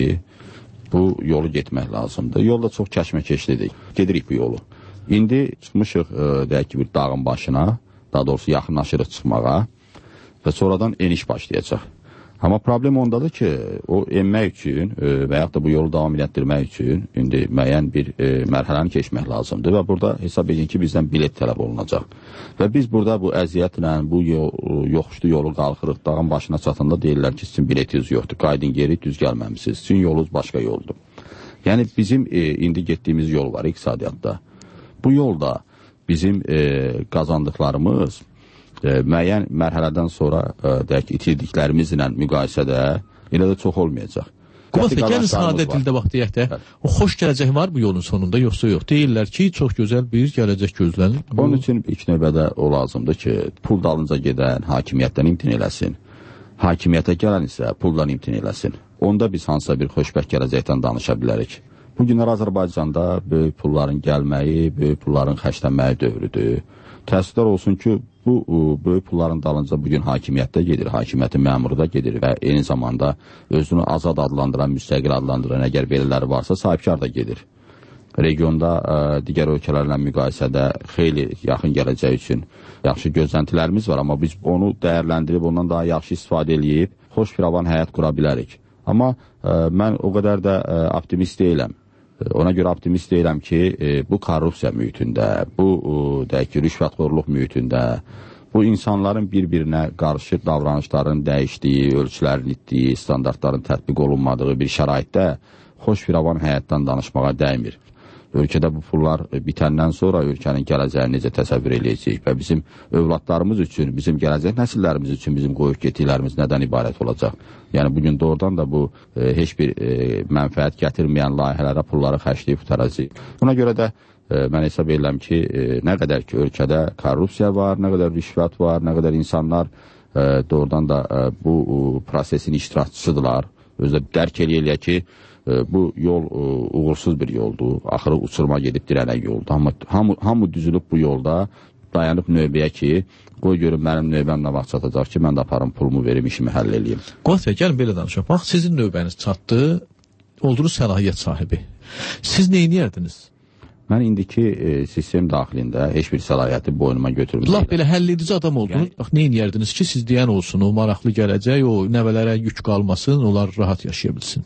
bu yolu getmək lazımdır. Yol da çox kəşməkeşlidir. Gedirik bu yolu. İndi çıxmışıq, e, deyək ki, bir dağın başına, daha doğrusu yaxınlaşırıq çıxmağa və sonradan eniş başlayacaq. Amma problem ondadır ki, o enmək üçün e, və yaxud da bu yolu davam etdirmək üçün indi müəyyən bir e, mərhələni keçmək lazımdır və burada hesab edin ki, bizdən bilet tələb olunacaq. Və biz burada bu əziyyətlə, bu yol, yoxuşlu yolu qalxırıq, dağın başına çatanda deyirlər ki, sizin biletiniz yoxdur, qaydın geri düz gəlməmisiniz, sizin yolunuz başqa yoldur. Yəni bizim e, indi getdiyimiz yol var iqtisadiyyatda. Bu yolda bizim e, qazandıqlarımız e, müəyyən mərhələdən sonra e, deyək, itirdiklərimizlə müqayisədə elə də çox olmayacaq. Qubat bəy, gəlin sadə dildə bax deyək də, o xoş gələcək var bu yolun sonunda, yoxsa yox? Deyirlər ki, çox gözəl bir gələcək gözlənir. Onun üçün ilk növbədə o lazımdır ki, pul dalınca gedən hakimiyyətdən imtina eləsin. Hakimiyyətə gələn isə puldan imtina eləsin. Onda biz hansısa bir xoşbəxt gələcəkdən danışa bilərik. Bu günlər Azərbaycanda böyük pulların gəlməyi, böyük pulların xərclənməyi dövrüdür. Təəssüflər olsun ki, bu böyük pulların dalınca bugün hakimiyyətdə gedir, hakimiyyətin məmuru da gedir və eyni zamanda özünü azad adlandıran, müstəqil adlandıran əgər veriləri varsa sahibkar da gedir. Regionda ə, digər ölkələrlə müqayisədə xeyli yaxın gələcək üçün yaxşı gözləntilərimiz var, amma biz onu dəyərləndirib, ondan daha yaxşı istifadə edib, xoş bir avan həyat qura bilərik. Amma ə, mən o qədər də ə, optimist deyiləm. Ona görə optimist deyiləm ki, e, bu korrupsiya mühitində, bu deyək ki, rüşvətxorluq mühitində, bu insanların bir-birinə qarışıq davranışların dəyişdiyi, ölçülərin itdiyi, standartların tətbiq olunmadığı bir şəraitdə xoş bir avan həyatdan danışmağa dəymir. Ölkədə bu pullar bitəndən sonra ölkənin gələcəyini necə təsəvvür edəcəyik və bizim övladlarımız üçün, bizim gələcək nəsillərimiz üçün bizim qoyub getdiklərimiz nədən ibarət olacaq? Yəni, bugün doğrudan da bu e, heç bir e, mənfəət gətirməyən layihələrə pulları xərcləyib tutaracaq. Buna görə də e, mən hesab edirəm ki, e, nə qədər ki, ölkədə korrupsiya var, nə qədər rüşvət var, nə qədər insanlar e, doğrudan da e, bu e, prosesin iştirakçısıdırlar. Özdə dərk eləyək ki, bu yol uğursuz bir yoldur. Axırı uçurma gedib dirənən yoldur. Amma hamı, hamı düzülüb bu yolda dayanıb növbəyə ki, qoy görün mənim növbəm nə vaxt çatacaq ki, mən də aparım pulumu verim, işimi həll eləyim. Qubat bəy, gəlin belə danışaq. Bax, sizin növbəniz çatdı, oldunuz səlahiyyət sahibi. Siz nə edərdiniz? Mən indiki e, sistem daxilində heç bir səlahiyyəti boynuma götürməyəm. Laf belə həll edici adam oldunuz. Yəni, bax, nə edərdiniz ki, siz deyən olsun, o maraqlı gələcək, o nəvələrə yük qalmasın, onlar rahat yaşaya bilsin.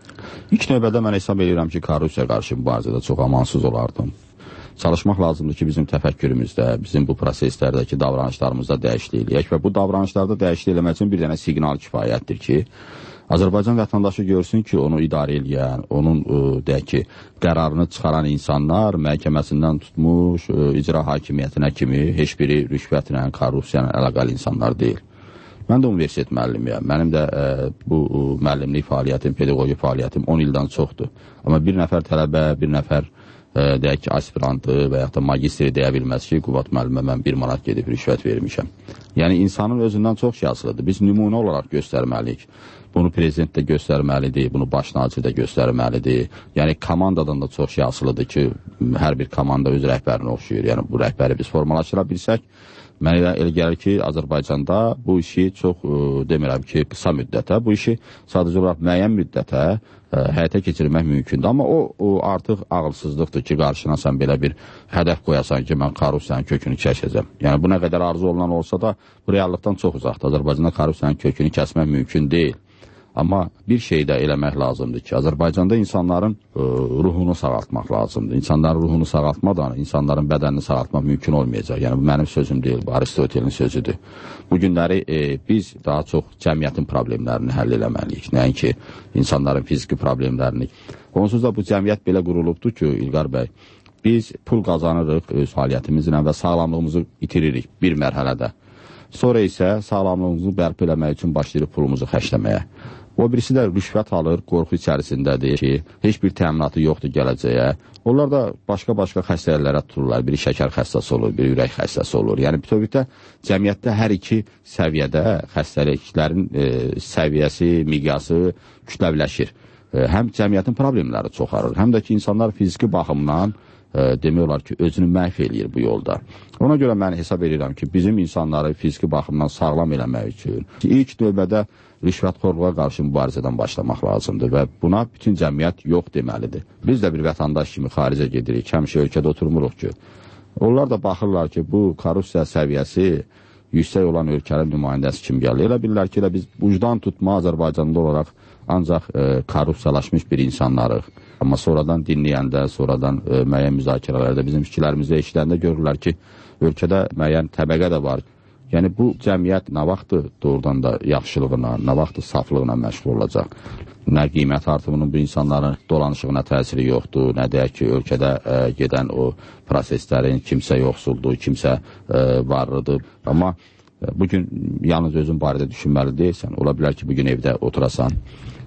İlk növbədə mən hesab edirəm ki, korrupsiya qarşı mübarizədə çox amansız olardım. Çalışmaq lazımdır ki, bizim təfəkkürümüzdə, bizim bu proseslərdəki davranışlarımızda dəyişiklik eləyək və bu davranışlarda dəyişiklik eləmək üçün bir dənə siqnal kifayətdir ki, Azərbaycan vətəndaşı görsün ki, onu idarə edən, onun ə, deyək ki, qərarını çıxaran insanlar məhkəməsindən tutmuş, ə, icra hakimiyyətinə kimi heç biri rüşvətlə, korrupsiyanla əlaqəli insanlar deyil. Mən də universitet müəllimiyəm. Mənim də ə, bu ə, müəllimlik fəaliyyətim, pedaqoji fəaliyyətim on ildən çoxdur. Amma bir nəfər tələbə, bir nəfər ə, deyək ki, aspirantı və yaxud da magistri deyə bilməz ki, Qubat müəllimə mən bir manat gedib rüşvət vermişəm. Yəni, insanın özündən çox şey asılıdır. Biz nümunə olaraq göstərməliyik. Bunu prezident də göstərməlidir, bunu baş nazir də göstərməlidir. Yəni, komandadan da çox şey asılıdır ki, hər bir komanda öz rəhbərinə oxşuyur. Yəni, bu rəhbəri biz formalaşdıra bilsək, mənə elə gəlir ki, Azərbaycanda bu işi çox, ə, demirəm ki, qısa müddətə, bu işi sadəcə olaraq müəyyən müddətə ə, həyata keçirmək mümkündür. Amma o, o artıq ağılsızlıqdır ki, qarşına sən belə bir hədəf qoyasan ki, mən korrupsiyanın kökünü kəsəcəm. Yəni, bu nə qədər arzu olunan olsa da, bu reallıqdan çox uzaqdır. Azərbaycanda korrupsiyanın kökünü kəsmək mümkün deyil. Amma bir şey də eləmək lazımdır ki, Azərbaycanda insanların ə, ruhunu sağaltmaq lazımdır. İnsanların ruhunu sağaltmadan insanların bədənini sağaltmaq mümkün olmayacaq. Yəni, bu mənim sözüm deyil, bu Aristotelin sözüdür. Bu günləri e, biz daha çox cəmiyyətin problemlərini həll eləməliyik. Nəinki insanların fiziki problemlərini. Onsuz da bu cəmiyyət belə qurulubdur ki, İlqar bəy, biz pul qazanırıq öz fəaliyyətimizlə və sağlamlığımızı itiririk bir mərhələdə. Sonra isə sağlamlığımızı bərpa eləmək üçün başlayırıq pulumuzu xərcləməyə. O birisi də rüşvət alır, qorxu içərisindədir ki, heç bir təminatı yoxdur gələcəyə. Onlar da başqa-başqa xəstəliklərə tutulurlar. Biri şəkər xəstəsi olur, biri ürək xəstəsi olur. Yəni, bütövlükdə cəmiyyətdə hər iki səviyyədə xəstəliklərin e, səviyyəsi, miqyası kütləviləşir. E, həm cəmiyyətin problemləri çoxarır, həm də ki, insanlar fiziki baxımdan e, demək olar ki, özünü məhv eləyir bu yolda. Ona görə mən hesab edirəm ki, bizim insanları fiziki baxımdan sağlam eləmək üçün ilk növbədə rüşvətxorluğa qarşı mübarizədən başlamaq lazımdır və buna bütün cəmiyyət yox deməlidir. Biz də bir vətəndaş kimi xaricə gedirik, həmişə ölkədə oturmuruq ki, onlar da baxırlar ki, bu korrupsiya səviyyəsi yüksək olan ölkənin nümayəndəsi kimi gəlir. Elə bilirlər ki, elə biz ucdan tutma Azərbaycanda olaraq ancaq e, korrupsiyalaşmış bir insanlarıq. Amma sonradan dinləyəndə, sonradan e, müəyyən müzakirələrdə bizim fikirlərimizdə eşidəndə görürlər ki, ölkədə müəyyən təbəqə də var. Yəni, bu cəmiyyət nə vaxtı doğrudan da yaxşılığına, nə vaxtı saflığına məşğul olacaq. Nə qiymət artımının bu insanların dolanışığına təsiri yoxdur, nə deyək ki, ölkədə ə, gedən o proseslərin kimsə yoxsuldur, kimsə ə, varlıdır. Amma ə, bugün yalnız özün barədə düşünməli deyilsən. Ola bilər ki, bugün evdə oturasan,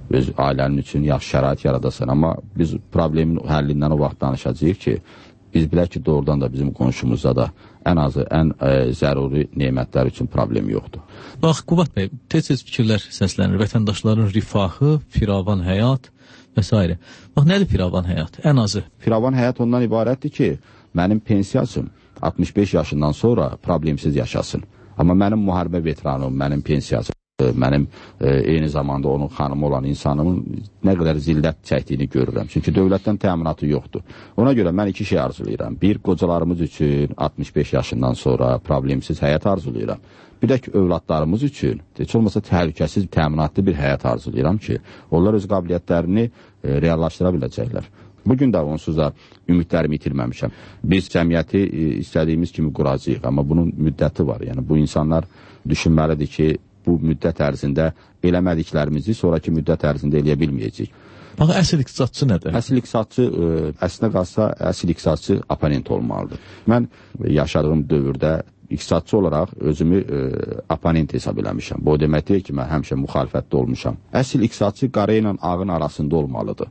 öz ailənin üçün yaxşı şərait yaradasan. Amma biz problemin həllindən o vaxt danışacağıq ki, biz bilək ki, doğrudan da bizim qonşumuzda da ən azı, ən ə, zəruri nemətlər üçün problem yoxdur. Bax, Qubat bəy, tez-tez fikirlər səslənir. Vətəndaşların rifahı, firavan həyat və s. Bax, nədir firavan həyat? Ən azı. Firavan həyat ondan ibarətdir ki, mənim pensiyasım altmış beş yaşından sonra problemsiz yaşasın. Amma mənim müharibə veteranım, mənim pensiyasım, mənim e, eyni zamanda onun xanımı olan insanımın nə qədər zillət çəkdiyini görürəm. Çünki dövlətdən təminatı yoxdur. Ona görə mən iki şey arzulayıram. Bir, qocalarımız üçün altmış beş yaşından sonra problemsiz həyat arzulayıram. Bir də ki, övladlarımız üçün heç olmasa təhlükəsiz, təminatlı bir həyat arzulayıram ki, onlar öz qabiliyyətlərini e, reallaşdıra biləcəklər. Bugün də onsuz da ümidlərimi itirməmişəm. Biz cəmiyyəti e, istədiyimiz kimi quracağıq, amma bunun müddəti var. Yəni, bu insanlar düşünməlidir ki, bu müddət ərzində eləmədiklərimizi sonraki müddət ərzində eləyə bilməyəcəyik. Bax, əsl iqtisadçı nədir? Əsl iqtisadçı, ə, əslinə qalsa, əsl iqtisadçı oponent olmalıdır. Mən yaşadığım dövrdə iqtisadçı olaraq özümü ə, oponent hesab eləmişəm. Bu demək deyil ki, mən həmişə müxalifətdə olmuşam. Əsl iqtisadçı qara ilə ağın arasında olmalıdır.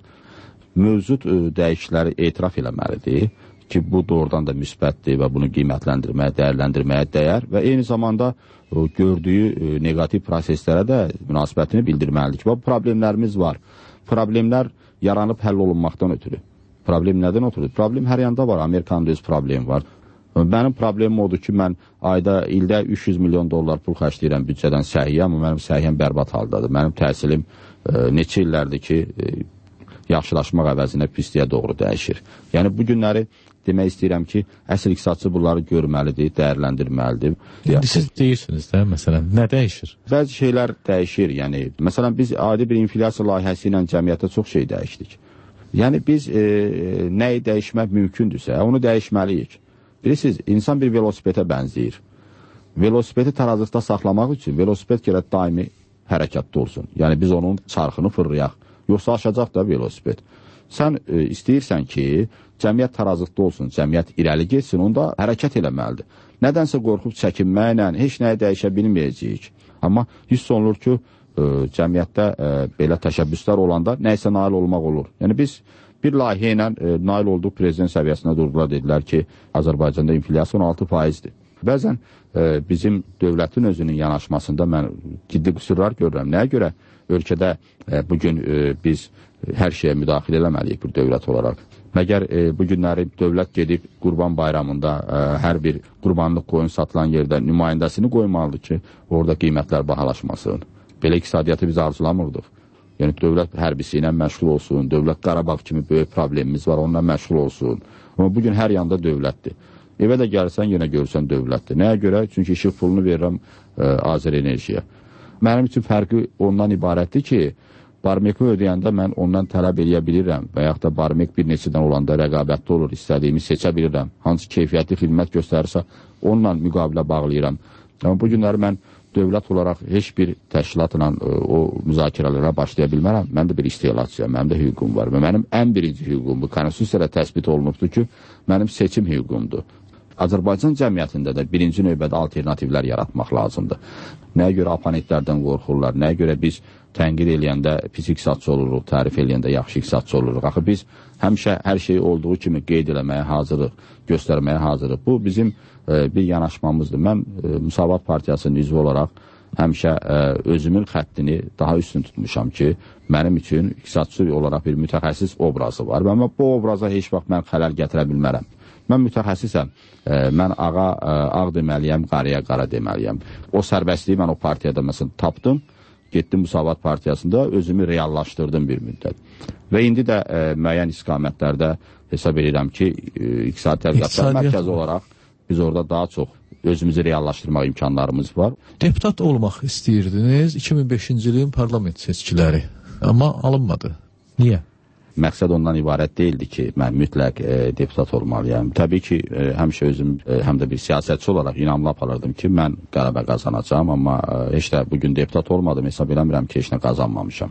Mövcud ə, dəyişiklikləri etiraf eləməlidir ki, bu doğrudan da müsbətdir və bunu qiymətləndirməyə, dəyərləndirməyə dəyər və eyni zamanda o, gördüyü e, negativ proseslərə də münasibətini bildirməlidir ki, bu problemlərimiz var. Problemlər yaranıb həll olunmaqdan ötürü. Problem nədən ötürü? Problem hər yanda var. Amerikanın öz problemi var. Mənim problemim odur ki, mən ayda, ildə üç yüz milyon dollar pul xərcləyirəm büdcədən səhiyyə, amma mənim səhiyyəm bərbad haldadır. Mənim təhsilim e, neçə illərdir ki, e, yaxşılaşmaq əvəzinə pisliyə doğru dəyişir. Yəni, bu günləri demək istəyirəm ki, əsl iqtisadçı bunları görməlidir, dəyərləndirməlidir. İndi siz deyirsiniz də, məsələn, nə dəyişir? Bəzi şeylər dəyişir. Yəni, məsələn, biz adi bir inflyasiya layihəsi ilə cəmiyyətdə çox şey dəyişdik. Yəni, biz e, nəyi dəyişmək mümkündürsə, onu dəyişməliyik. Bilirsiniz, insan bir velosipedə bənzəyir. Velosipedi tarazlıqda saxlamaq üçün velosiped gərək daimi hərəkətdə olsun. Yəni, biz onun çarxını fırlayaq. Yoxsa aşacaq da velosiped. Sən e, istəyirsən ki, cəmiyyət tarazlıqda olsun, cəmiyyət irəli getsin, onda hərəkət eləməlidir. Nədənsə qorxub çəkinməklə heç nəyi dəyişə bilməyəcəyik. Amma hiss olunur ki, e, cəmiyyətdə e, belə təşəbbüslər olanda nəysə nail olmaq olur. Yəni biz bir layihə ilə e, nail olduq, prezident səviyyəsində durdular, dedilər ki, Azərbaycanda inflyasiya on altı faizdir. Bəzən e, bizim dövlətin özünün yanaşmasında mən ciddi qüsurlar görürəm. Nəyə görə? Ölkədə e, bugün e, biz hər şeyə müdaxilə eləməliyik bir dövlət olaraq. Məgər e, bu günləri dövlət gedib Qurban bayramında e, hər bir qurbanlıq qoyun satılan yerdə nümayəndəsini qoymalıdır ki, orada qiymətlər bahalaşmasın. Belə iqtisadiyyatı biz arzulamırdıq. Yəni, dövlət hərbisi ilə məşğul olsun, dövlət Qarabağ kimi böyük problemimiz var, onunla məşğul olsun. Amma bugün hər yanda dövlətdir. Evə də gəlsən, yenə görürsən dövlətdir. Nəyə görə? Çünki işıq pulunu verirəm e, Azər Enerjiyə. Mənim üçün fərqi ondan ibarətdir ki, barmeki ödəyəndə mən ondan tələb edə bilirəm və yaxud da barmek bir neçədən olanda rəqabətli olur, istədiyimi seçə bilirəm. Hansı keyfiyyətli xidmət göstərirsə, onunla müqabilə bağlayıram. Amma bu günləri mən dövlət olaraq heç bir təşkilatla o müzakirələrə başlaya bilmərəm. Mən də bir istehlakçıyam, mənim də hüququm var. Və mənim ən birinci hüququm bu, konstitusiyada təsbit olunubdur ki, mənim seçim hüququmdur. Azərbaycan cəmiyyətində də birinci növbədə alternativlər yaratmaq lazımdır. Nəyə görə oponentlərdən qorxurlar, nəyə görə biz tənqid eləyəndə pis iqtisadçı oluruq, tərif eləyəndə yaxşı iqtisadçı oluruq. Axı biz həmişə hər şey olduğu kimi qeyd eləməyə hazırıq, göstərməyə hazırıq. Bu bizim e, bir yanaşmamızdır. Mən e, Müsavat Partiyasının üzvü olaraq həmişə e, özümün xəttini daha üstün tutmuşam ki, mənim üçün iqtisadçı olaraq bir mütəxəssis obrazı var. Amma bu obraza heç vaxt mən xələl gətirə bilmərəm. Mən mütəxəssisəm, e, mən ağa e, ağ deməliyəm, qaraya qara deməliyəm. O sərbəstliyi mən o partiyada məsələn tapdım, getdim Müsavat Partiyasında, özümü reallaşdırdım bir müddət. Və indi də e, müəyyən istiqamətlərdə hesab edirəm ki, e, İqtisadi Tədqiqatlar Mərkəzi olaraq biz orada daha çox özümüzü reallaşdırmaq imkanlarımız var. Deputat olmaq istəyirdiniz iki min beşinci ilin parlament seçkiləri, amma alınmadı. Niyə? Məqsəd ondan ibarət deyildi ki, mən mütləq e, deputat olmalıyam. Təbii ki, e, həmişə özüm e, həm də bir siyasətçi olaraq inamlı aparırdım ki, mən qələbə qazanacağam, amma e, heç də bugün deputat olmadım, hesab eləmirəm ki, heç nə qazanmamışam.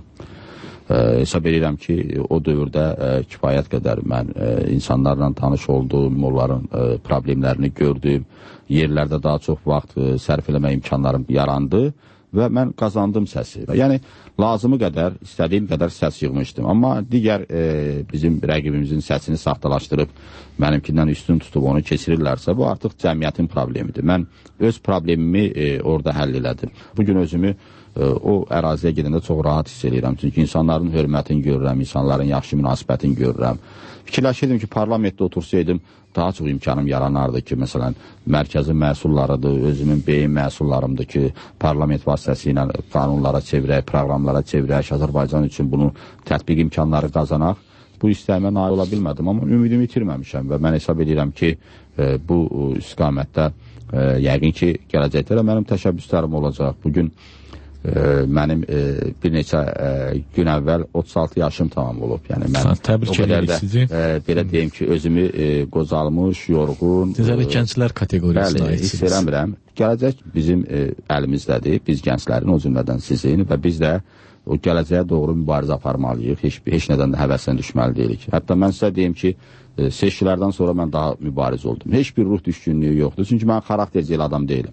E, hesab edirəm ki, o dövrdə e, kifayət qədər mən e, insanlarla tanış olduğum, onların e, problemlərini gördüyüm yerlərdə daha çox vaxt e, sərf eləmə imkanlarım yarandı və mən qazandım səsi. Yəni, lazımı qədər, istədiyim qədər səs yığmışdım. Amma digər e, bizim rəqibimizin səsini saxtalaşdırıb, mənimkindən üstün tutub onu keçirirlərsə, bu artıq cəmiyyətin problemidir. Mən öz problemimi e, orada həll elədim. Bugün özümü e, o əraziyə gedəndə çox rahat hiss edirəm. Çünki insanların hörmətini görürəm, insanların yaxşı münasibətini görürəm. Fikirləşirdim ki, parlamentdə otursaydım, daha çox imkanım yaranardı ki, məsələn, mərkəzin məhsullarıdır, özümün beyin məhsullarımdır ki, parlament vasitəsilə qanunlara çevirək, proqramlara çevirək, Azərbaycan üçün bunu tətbiq imkanları qazanaq. Bu istəyimə nail ola bilmədim, amma ümidimi itirməmişəm və mən hesab edirəm ki, e, bu istiqamətdə e, yəqin ki, gələcəkdə də mənim təşəbbüslərim olacaq. Bugün e, mənim e, bir neçə e, gün əvvəl otuz altı yaşım tamam olub. Yəni mən təbrik o qədər də sizi. E, belə deyim ki, özümü e, qocalmış, yorğun. Sizə gənclər kateqoriyasına aitsiniz. Bəli, hiss eləmirəm. Gələcək bizim e, əlimizdədir. Biz gənclərin, o cümlədən sizin və biz də o gələcəyə doğru mübarizə aparmalıyıq. Heç, heç nədən də həvəsdən düşməli deyilik. Hətta mən sizə deyim ki, e, seçkilərdən sonra mən daha mübariz oldum. Heç bir ruh düşkünlüyü yoxdur. Çünki mən xaraktercil adam deyiləm.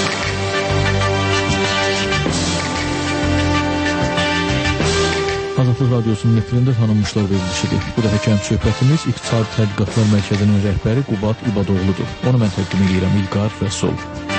Azadlıq Radyosunun efirində tanınmışlar verilişidir. Bu dəfəki həm söhbətimiz İqtisadi Tədqiqatlar Mərkəzinin rəhbəri Qubad İbadoğludur. Onu mən təqdim edirəm İlqar Rəsul.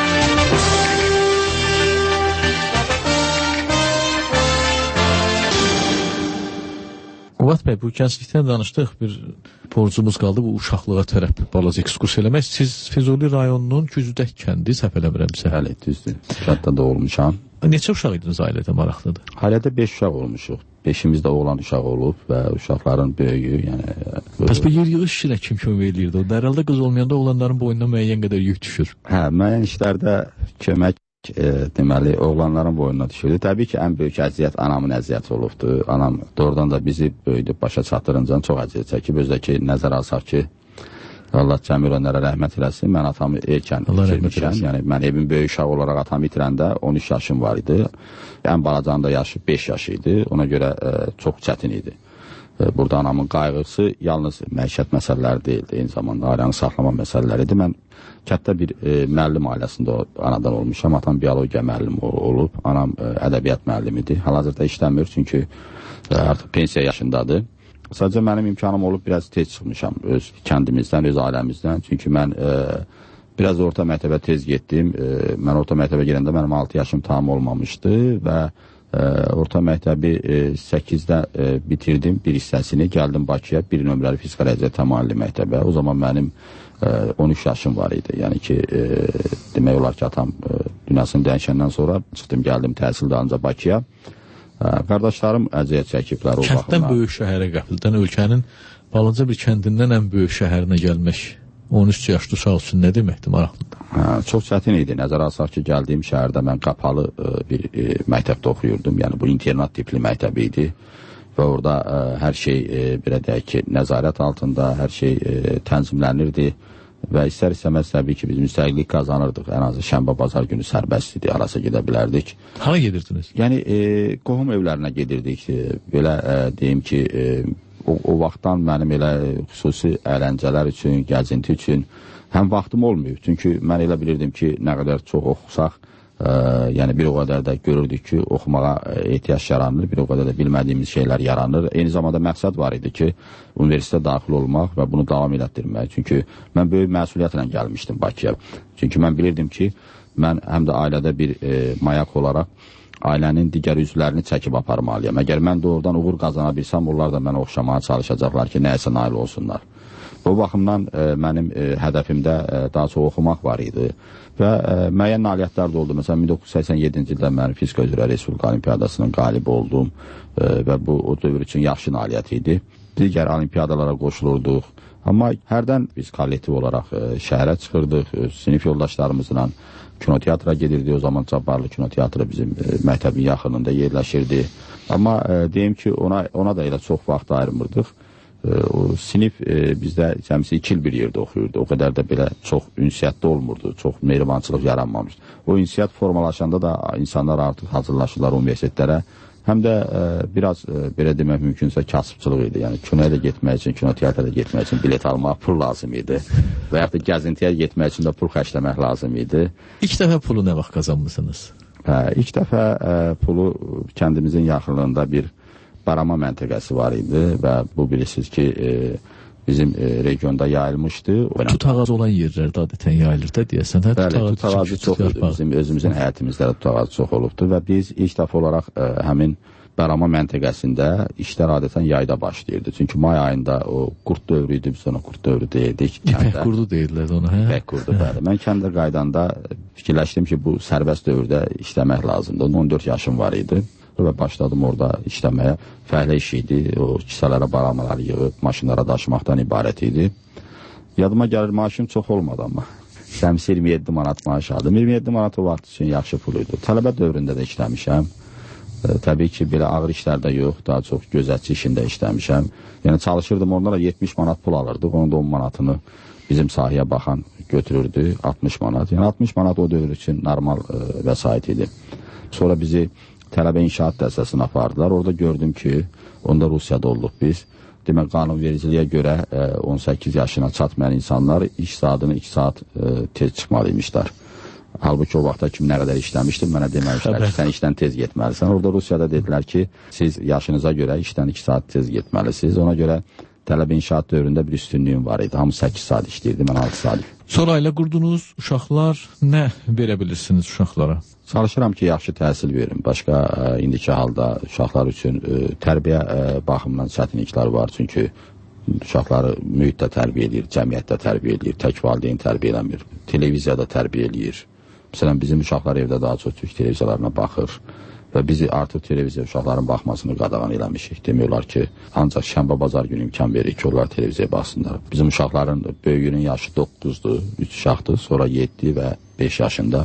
Qubad bəy, bu gənclikdən danışdıq, bir borcumuz qaldı, bu uşaqlığa tərəf balaca ekskurs eləmək. Siz Füzuli rayonunun Güzdək kəndi səhv eləmirəmsə. Bəli, düzdür. Kənddə doğulmuşam. Neçə uşaq idiniz ailədə, maraqlıdır? Ailədə beş uşaq olmuşuq. Beşimiz də oğlan uşaq olub və uşaqların böyüyü, yəni... Bəs bu yer yığış işlə kim kömək edirdi? Dərhalda qız olmayanda oğlanların boynuna müəyyən qədər yük düşür. Hə, müəyyən işlərdə kömək e, deməli, oğlanların boynuna düşürdü. Təbii ki, ən böyük əziyyət anamın əziyyəti olubdu. Anam doğrudan da bizi böyüdüb, başa çatdırınca çox əziyyət çəkib. Özdəki nəzər alsaq ki, Allah cəmi ölənlərə rəhmət eləsin. Mən atamı erkən itirmişəm. Yəni, mən evin böyük uşağı olaraq atamı itirəndə on üç yaşım var idi. Ən balacanın da yaşı beş yaş idi. Ona görə e, çox çətin idi. E, burada anamın qayğısı yalnız məişət məsələləri deyildi. Eyni zamanda ailənin saxlama məsələləri idi. Mən kətdə bir e, müəllim ailəsində anadan olmuşam. Atam biologiya müəllimi olub. Anam e, ədəbiyyat müəllimidir. Hal-hazırda işləmir çünki e, artıq pensiya yaşındadır. Sadəcə mənim imkanım olub, biraz tez çıxmışam öz kəndimizdən, öz ailəmizdən. Çünki mən e, biraz orta məktəbə tez getdim. E, mən orta məktəbə girəndə mənim altı yaşım tam olmamışdı və e, orta məktəbi e, səkkizdə e, bitirdim bir hissəsini. Gəldim Bakıya, bir nömrəli fizika riyaziyyat təmayüllü məktəbə. O zaman mənim e, on üç yaşım var idi. Yəni ki, e, demək olar ki, atam e, dünyasını dəyişəndən sonra çıxdım, gəldim təhsil dalınca Bakıya. Qardaşlarım əziyyət çəkiblər o baxımdan. Kənddən böyük şəhərə qəfildən, ölkənin balaca bir kəndindən ən böyük şəhərinə gəlmək on üç yaşlı uşaq üçün nə deməkdir, maraqlıdır? Hə, çox çətin idi. Nəzərə alsaq ki, gəldiyim şəhərdə mən qapalı e, bir e, məktəbdə oxuyurdum. Yəni bu internat tipli məktəb idi və orada e, hər şey e, belə deyək ki, nəzarət altında, hər şey e, tənzimlənirdi. Və istər istəməz təbii ki, biz müstəqillik qazanırdıq. Ən azı şənbə, bazar günü sərbəst idi, arası gedə bilərdik. Hara gedirdiniz? Yəni, e, qohum evlərinə gedirdik. E, belə e, deyim ki, e, o, o vaxtdan mənim elə xüsusi əyləncələr üçün, gəzinti üçün həm vaxtım olmuyor. Çünki mən elə bilirdim ki, nə qədər çox oxusaq, e, yəni bir o qədər də görürdük ki, oxumağa ehtiyac yaranır, bir o qədər də bilmədiyimiz şeylər yaranır. Eyni zamanda məqsəd var idi ki, universitetə daxil olmaq və bunu davam elətdirmək. Çünki mən böyük məsuliyyətlə gəlmişdim Bakıya. Çünki mən bilirdim ki, mən həm də ailədə bir e, mayak olaraq ailənin digər üzvlərini çəkib aparmalıyam. Əgər mən doğrudan uğur qazana bilsəm, onlar da mənə oxşamağa çalışacaqlar ki, nəyəsə nail olsunlar. Bu baxımdan e, mənim e, hədəfimdə e, daha çox oxumaq var idi və e, müəyyən nailiyyətlər də oldu. Məsələn, min doqquz yüz səksən yeddinci ildə mən fizika üzrə Respublika Olimpiyadasının qalibi oldum e, və bu o dövr üçün yaxşı nailiyyət idi. Digər olimpiyadalara qoşulurduq. Amma hərdən biz kollektiv olaraq e, şəhərə çıxırdıq, e, sinif yoldaşlarımızla kinoteatra gedirdi. O zaman Cabbarlı kinoteatrı bizim e, məktəbin yaxınında yerləşirdi. Amma e, deyim ki, ona, ona da elə çox vaxt ayırmırdıq. E, o sinif e, bizdə cəmsi iki il bir yerdə oxuyurdu. O qədər də belə çox ünsiyyətdə olmurdu, çox mehribançılıq yaranmamışdı. O ünsiyyət formalaşanda da insanlar artıq hazırlaşırlar universitetlərə. Həm də e, biraz e, belə demək mümkünsə kasıbçılıq idi. Yəni kinoya da getmək üçün, kinoteatra da getmək üçün bilet almaq pul lazım idi. Və yaxud da gəzintiyə getmək üçün də pul xərcləmək lazım idi. İlk dəfə pulu nə vaxt qazanmısınız? Hə, ilk dəfə ə, pulu kəndimizin yaxınlığında bir barama məntəqəsi var idi və bu bilirsiniz ki, e, bizim e, regionda yayılmışdı. Tut ağacı olan yerlərdə adətən yayılır da deyəsən. Hə, Bəli, tut ağacı çox idi. Bizim özümüzün həyətimizdə tut ağacı çox olubdur və biz ilk dəfə olaraq ə, həmin barama məntəqəsində işlər adətən yayda başlayırdı. Çünki may ayında o qurd dövrü idi, biz ona qurd dövrü deyirdik. İpək qurdu deyirlər ona, hə? İpək qurdu, bəli. Mən kəndə qaydanda fikirləşdim ki, bu sərbəst dövrdə işləmək lazımdır. on dörd yaşım var idi və başladım orada işləməyə. Fəhlə iş idi, o kisələrə baramaları yığıb, maşınlara daşımaqdan ibarət idi. Yadıma gəlir, maaşım çox olmadı amma. Səmsi iyirmi yeddi manat maaş aldım. iyirmi yeddi manat o vaxt üçün yaxşı pul idi. Tələbə dövründə də işləmişəm. Təbii ki, belə ağır işlərdə yox, daha çox gözətçi işində işləmişəm. Yəni çalışırdım, onlara yetmiş manat pul alırdıq, onun da on manatını bizim sahəyə baxan götürürdü, altmış manat. Yəni altmış manat o dövr üçün normal ə, vəsait idi. Sonra bizi tələbə inşaat dəstəsinə apardılar. Orada gördüm ki, onda Rusiyada olduq biz. Demək, qanunvericiliyə görə ə, on səkkiz yaşına çatmayan insanlar iş saatını iki saat ə, tez çıxmalıymışlar. Halbuki o vaxtda kim nə qədər işləmişdim, mənə deməmişlər ki, sən işdən tez getməlisən. Orada Rusiyada dedilər ki, siz yaşınıza görə işdən iki saat tez getməlisiniz. Ona görə tələbə inşaat dövründə bir üstünlüyüm var idi. Hamı səkkiz saat işləyirdi, mən altı saat. Sonra ailə qurdunuz, uşaqlar nə verə bilirsiniz uşaqlara? Çalışıram ki, yaxşı təhsil verim. Başqa ə, indiki halda uşaqlar üçün ə, tərbiyə ə, baxımından çətinliklər var. Çünki uşaqları mühitdə tərbiyə edir, cəmiyyətdə tərbiyə edir, tək valideyn tərbiyə eləmir, televiziyada tərbiyə edir. Məsələn, bizim uşaqlar evdə daha çox Türk televiziyalarına baxır və bizi artıq televiziya uşaqların baxmasını qadağan eləmişik. Demək olar ki, ancaq şənbə bazar günü imkan verir ki, onlar televiziyaya baxsınlar. Bizim uşaqların böyüyünün yaşı doqquzdur, üç uşaqdır, sonra yeddi və beş yaşında.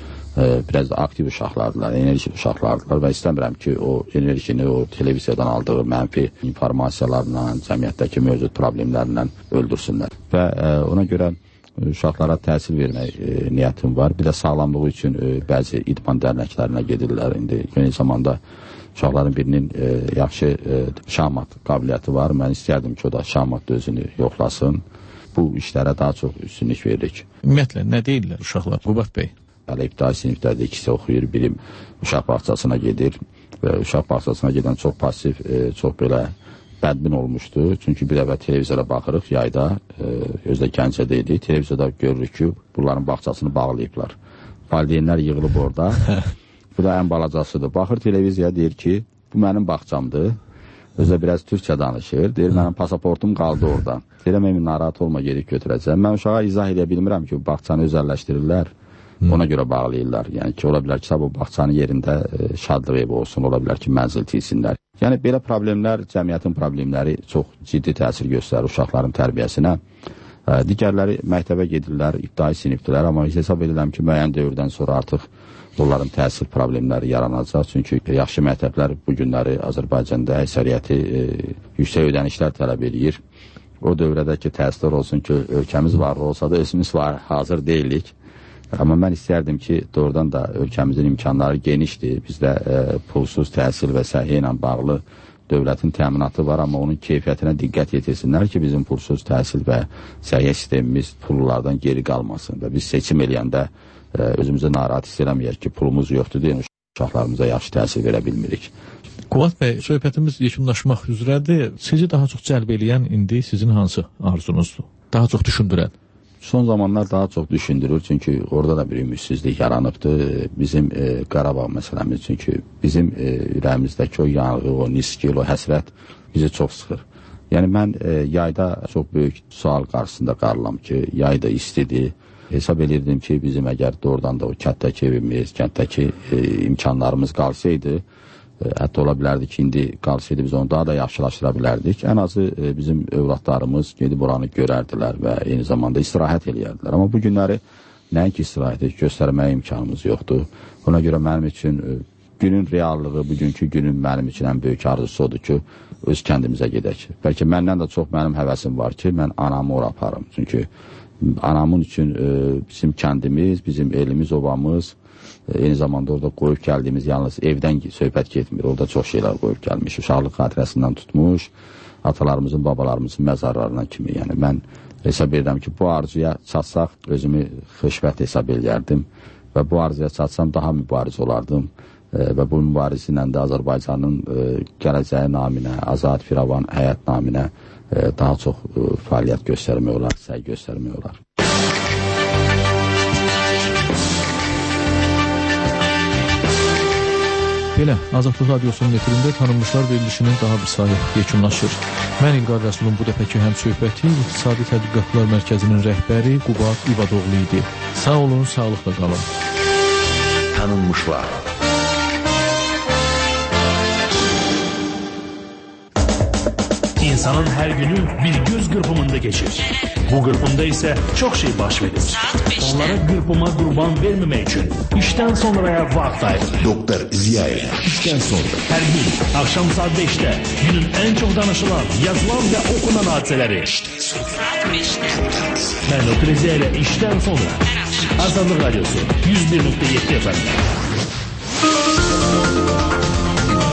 E, biraz da aktiv uşaqlardılar, enerjik uşaqlardılar və istəmirəm ki, o enerjini o televiziyadan aldığı mənfi informasiyalarla, cəmiyyətdəki mövcud problemlərlə öldürsünlər. Və e, ona görə uşaqlara təhsil vermək e, niyyətim var. Bir də sağlamlığı üçün e, bəzi idman dərnəklərinə gedirlər. İndi eyni zamanda uşaqların birinin e, yaxşı e, şahmat qabiliyyəti var. Mən istərdim ki, o da şahmatda özünü yoxlasın. Bu işlərə daha çox üstünlük veririk. Ümumiyyətlə, nə deyirlər uşaqlar? Qubat bəy? Hələ ibtidai siniflərdə ikisi oxuyur, birim uşaq bağçasına gedir və uşaq bağçasına gedən çox pasif, e, çox belə bədbin olmuşdu. Çünki bir dəfə televizora baxırıq yayda, e, özdə Gəncədə idi. Televizorda görürük ki, bunların bağçasını bağlayıblar. Valideynlər yığılıb orada. Bu da ən balacasıdır. Baxır televiziyaya, deyir ki, bu mənim bağçamdır. Özdə biraz türkçə danışır. Deyir, mənim pasaportum qaldı orada. Deyirəm, emin narahat olma, gedib götürəcəm. Mən uşağa izah edə bilmirəm ki, bağçanı özəlləşdirirlər. Ona görə bağlayırlar. Yəni ki, ola bilər ki, bu bağçanın yerində e, şadlıq evi olsun, ola bilər ki, mənzil tilsinlər. Yəni, belə problemlər, cəmiyyətin problemləri çox ciddi təsir göstərir uşaqların tərbiyəsinə. E, digərləri məktəbə gedirlər, ibtidai sinifdilər, amma hesab edirəm ki, müəyyən dövrdən sonra artıq onların təhsil problemləri yaranacaq. Çünki yaxşı məktəblər bu günləri Azərbaycanda əksəriyyəti e, yüksək ödənişlər tələb edir. O dövrədə ki, təhsillər olsun ki, ölkəmiz varlı olsa da özümüz var, hazır deyilik. Amma mən istərdim ki, doğrudan da ölkəmizin imkanları genişdir. Bizdə e, pulsuz təhsil və səhiyyə ilə bağlı dövlətin təminatı var, amma onun keyfiyyətinə diqqət yetirsinlər ki, bizim pulsuz təhsil və səhiyyə sistemimiz pullardan geri qalmasın. Və biz seçim eləyəndə e, özümüzü narahat hiss eləməyək ki, pulumuz yoxdur deyə uşaqlarımıza yaxşı təhsil verə bilmirik. Quvat bəy, söhbətimiz yekunlaşmaq üzrədir. Sizi daha çox cəlb eləyən indi sizin hansı arzunuzdur? Daha çox düşündürən? Son zamanlar daha çox düşündürür, çünki orada da bir ümidsizlik yaranıbdır. Bizim e, Qarabağ məsələmiz, çünki bizim e, ürəyimizdəki o yanğı, o niskil, o həsrət bizi çox sıxır. Yəni mən e, yayda çox böyük sual qarşısında qarılam ki, yayda istidir. Hesab edirdim ki, bizim əgər doğrudan da o kənddəki evimiz, kənddəki e, imkanlarımız qalsaydı, hətta ola bilərdi ki, indi qalsaydı biz onu daha da yaxşılaşdıra bilərdik. Ən azı e, bizim övladlarımız gedib oranı görərdilər və eyni zamanda istirahət eləyərdilər. Amma bu günləri nəinki istirahət göstərməyə imkanımız yoxdur. Ona görə mənim üçün e, günün reallığı, bugünkü günün mənim üçün ən böyük arzusu odur ki, öz kəndimizə gedək. Bəlkə məndən də çox mənim həvəsim var ki, mən anamı ora aparım. Çünki anamın üçün e, bizim kəndimiz, bizim elimiz, obamız, eyni zamanda orada qoyub gəldiyimiz yalnız evdən söhbət getmir. Orada çox şeylər qoyub gəlmiş. Uşaqlıq xatirəsindən tutmuş, atalarımızın, babalarımızın məzarlarına kimi. Yəni mən hesab edirəm ki, bu arzuya çatsaq özümü xoşbəxt hesab edərdim. və bu arzuya çatsam daha mübariz olardım. Və bu mübariz ilə də Azərbaycanın gələcəyi naminə, Azad Firavan həyat naminə daha çox fəaliyyət göstərmək olar, səy göstərmək olar. Belə, Azadlıq Radiosunun efirində tanınmışlar verilişinin daha bir sayı yekunlaşır. Mən İlqar Rəsulun bu dəfəki həm söhbəti İqtisadi Tədqiqatlar Mərkəzinin rəhbəri Qubad İvadoğlu idi. Sağ olun, sağlıqla qalın. Tanınmışlar. İnsanın her günü bir göz qırpımında geçir. Bu qırpımda ise çok şey baş verir. Onlara qırpıma qurban vermemek için işten sonraya vaxt ayır. Doktor Ziyayev. İşten sonra her gün akşam saat beşte günün en çok danışılan, yazılan ve okunan hadiseleri. Ben Doktor Ziyayev işten sonra. Azadlıq Radyosu yüz bir nokta yedi F M.